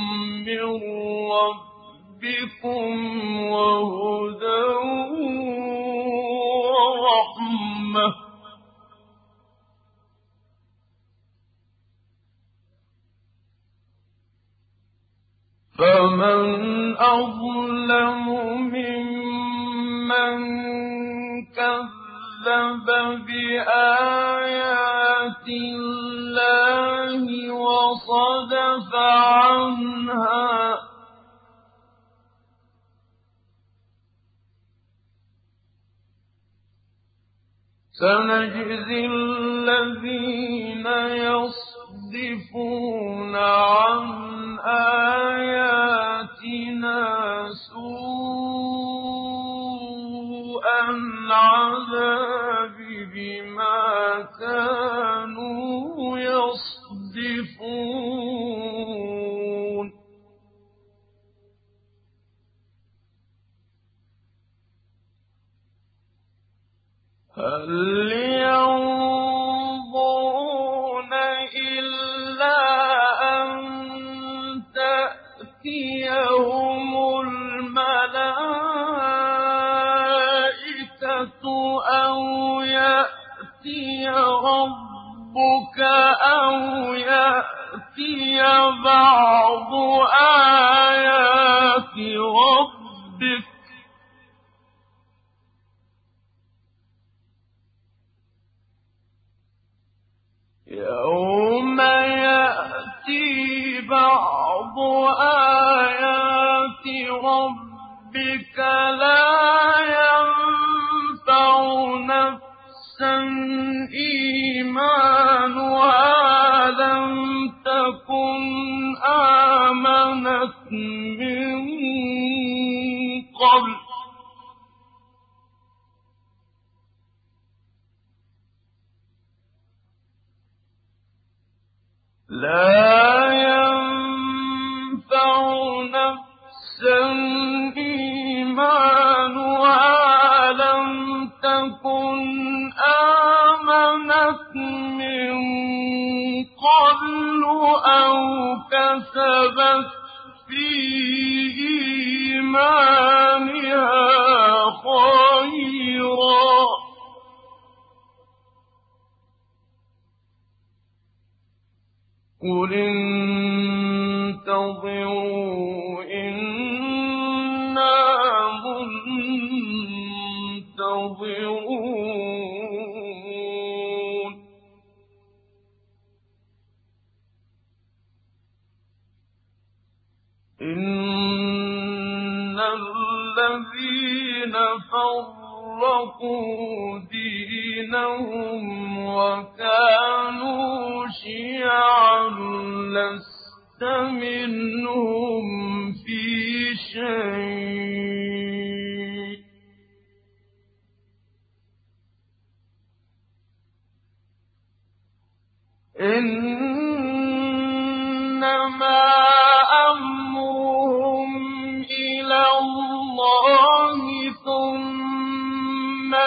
رحمة فمن أظلم ممن كذب بآيات الله وصدف عنها سنجزي الذين يصدفون عن آياتنا سوء العذاب بما كانوا يصدفون هل ينظرون إلا أن تأتيهم الملائكة أو يأتي ربك أو يأتي بعض آيات ربك يوم يأتي بعض آيات ربك لا ينفع نفسا إيمانها لم تكن آمنت من قبل لا ينفع نفسا إيمانها لم تكن آمنت من قبل أو كسبت في إيمانها خيرا قل انتظروا إنا منتظرون إن الذين فرقوا دينهم وكانوا شيعا لست منهم في شيء إنما أمرهم إلى الله ثم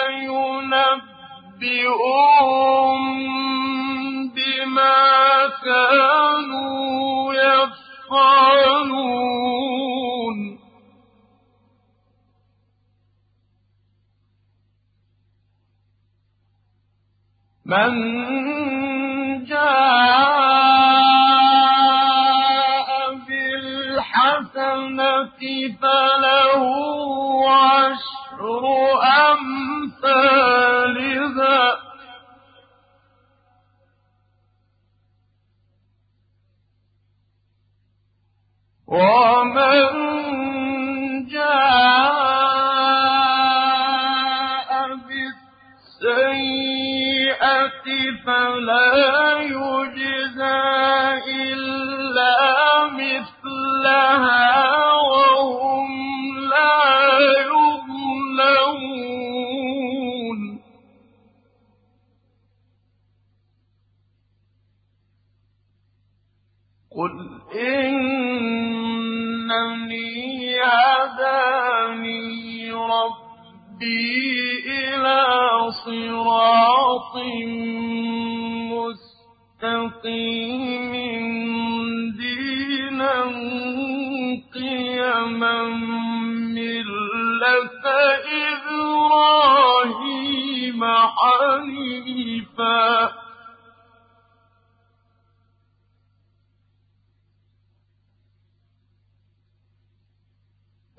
ينبئهم بما كانوا يفعلون من جاء بالحسنة فله عشر أمثالها ومن جاء بالسيئة فلا يجزى إلا مثلها وهم لا يظلمون قل إنني هداني ربي إلى صراط مستقيم دينا قيما ملة إبراهيم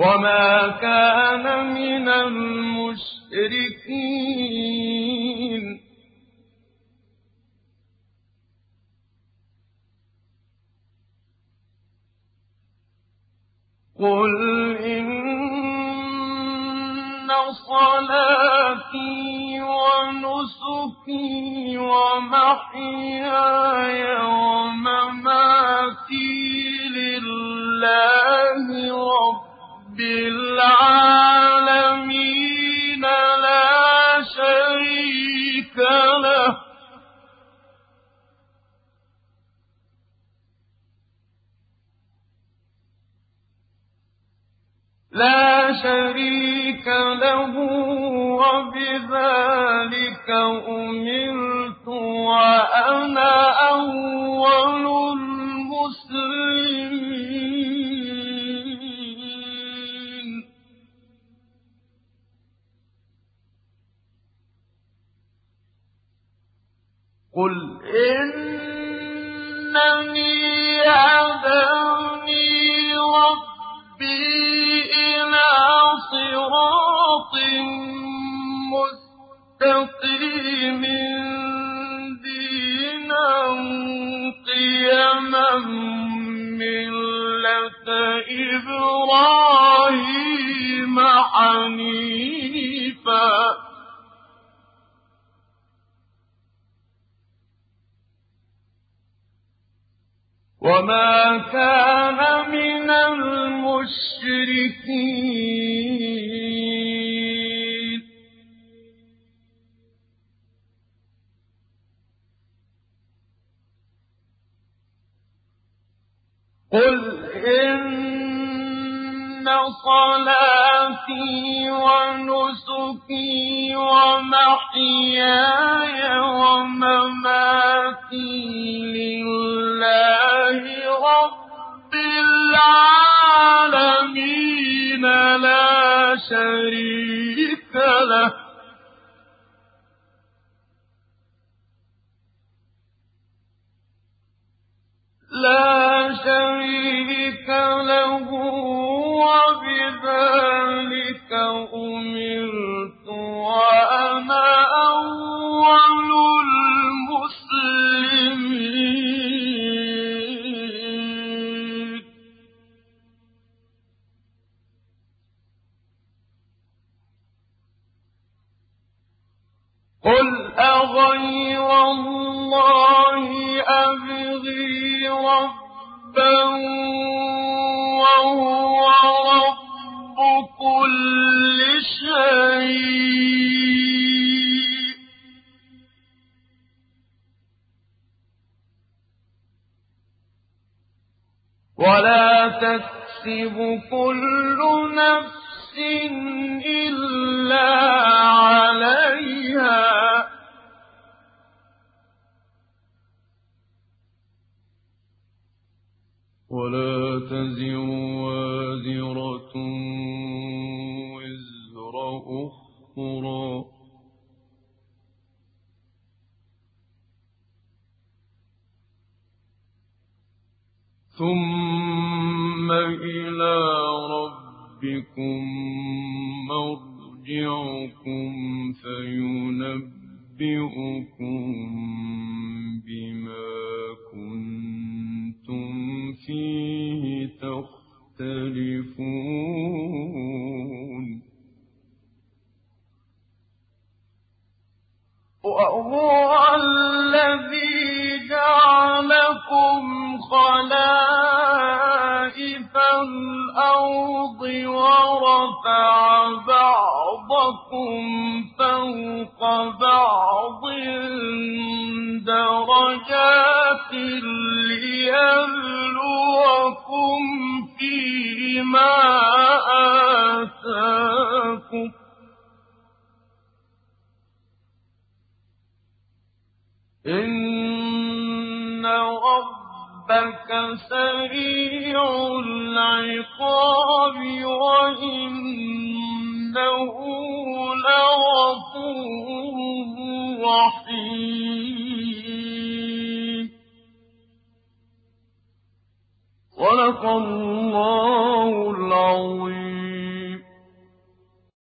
وما كان من المشركين قل إن صلاتي ونسكي ومحياي ومماتي لله رب العالمين لا شريك له لا شريك له وبذلك أمرت وأنا أول المسلمين قل إنني هداني ربي إلى صراط مستقيم دينا قيما ملة إبراهيم حنيفا وما كان من المشركين قل إن صلاتي ونسكي ومحياي ومماتي لله رب العالمين لا شريك له لا شريك له وبذلك أمرت وأنا أول المسلمين قل أغير الله أبغي ربا وهو رب كل شيء ولا تكسب كل نفس إلا عليها ولا تزر وازرة وزر أخرى ثم إلى ربكم مرجعكم فينبئكم بما كنتم فيه تختلفون وهو الذي جعلكم خلائف الأرض ورفع بعضكم فوق بعض درجات ليبلوكم فيما آتاكم إن ربك سريع العقاب وإنه لغفور رحيم صدق الله العظيم.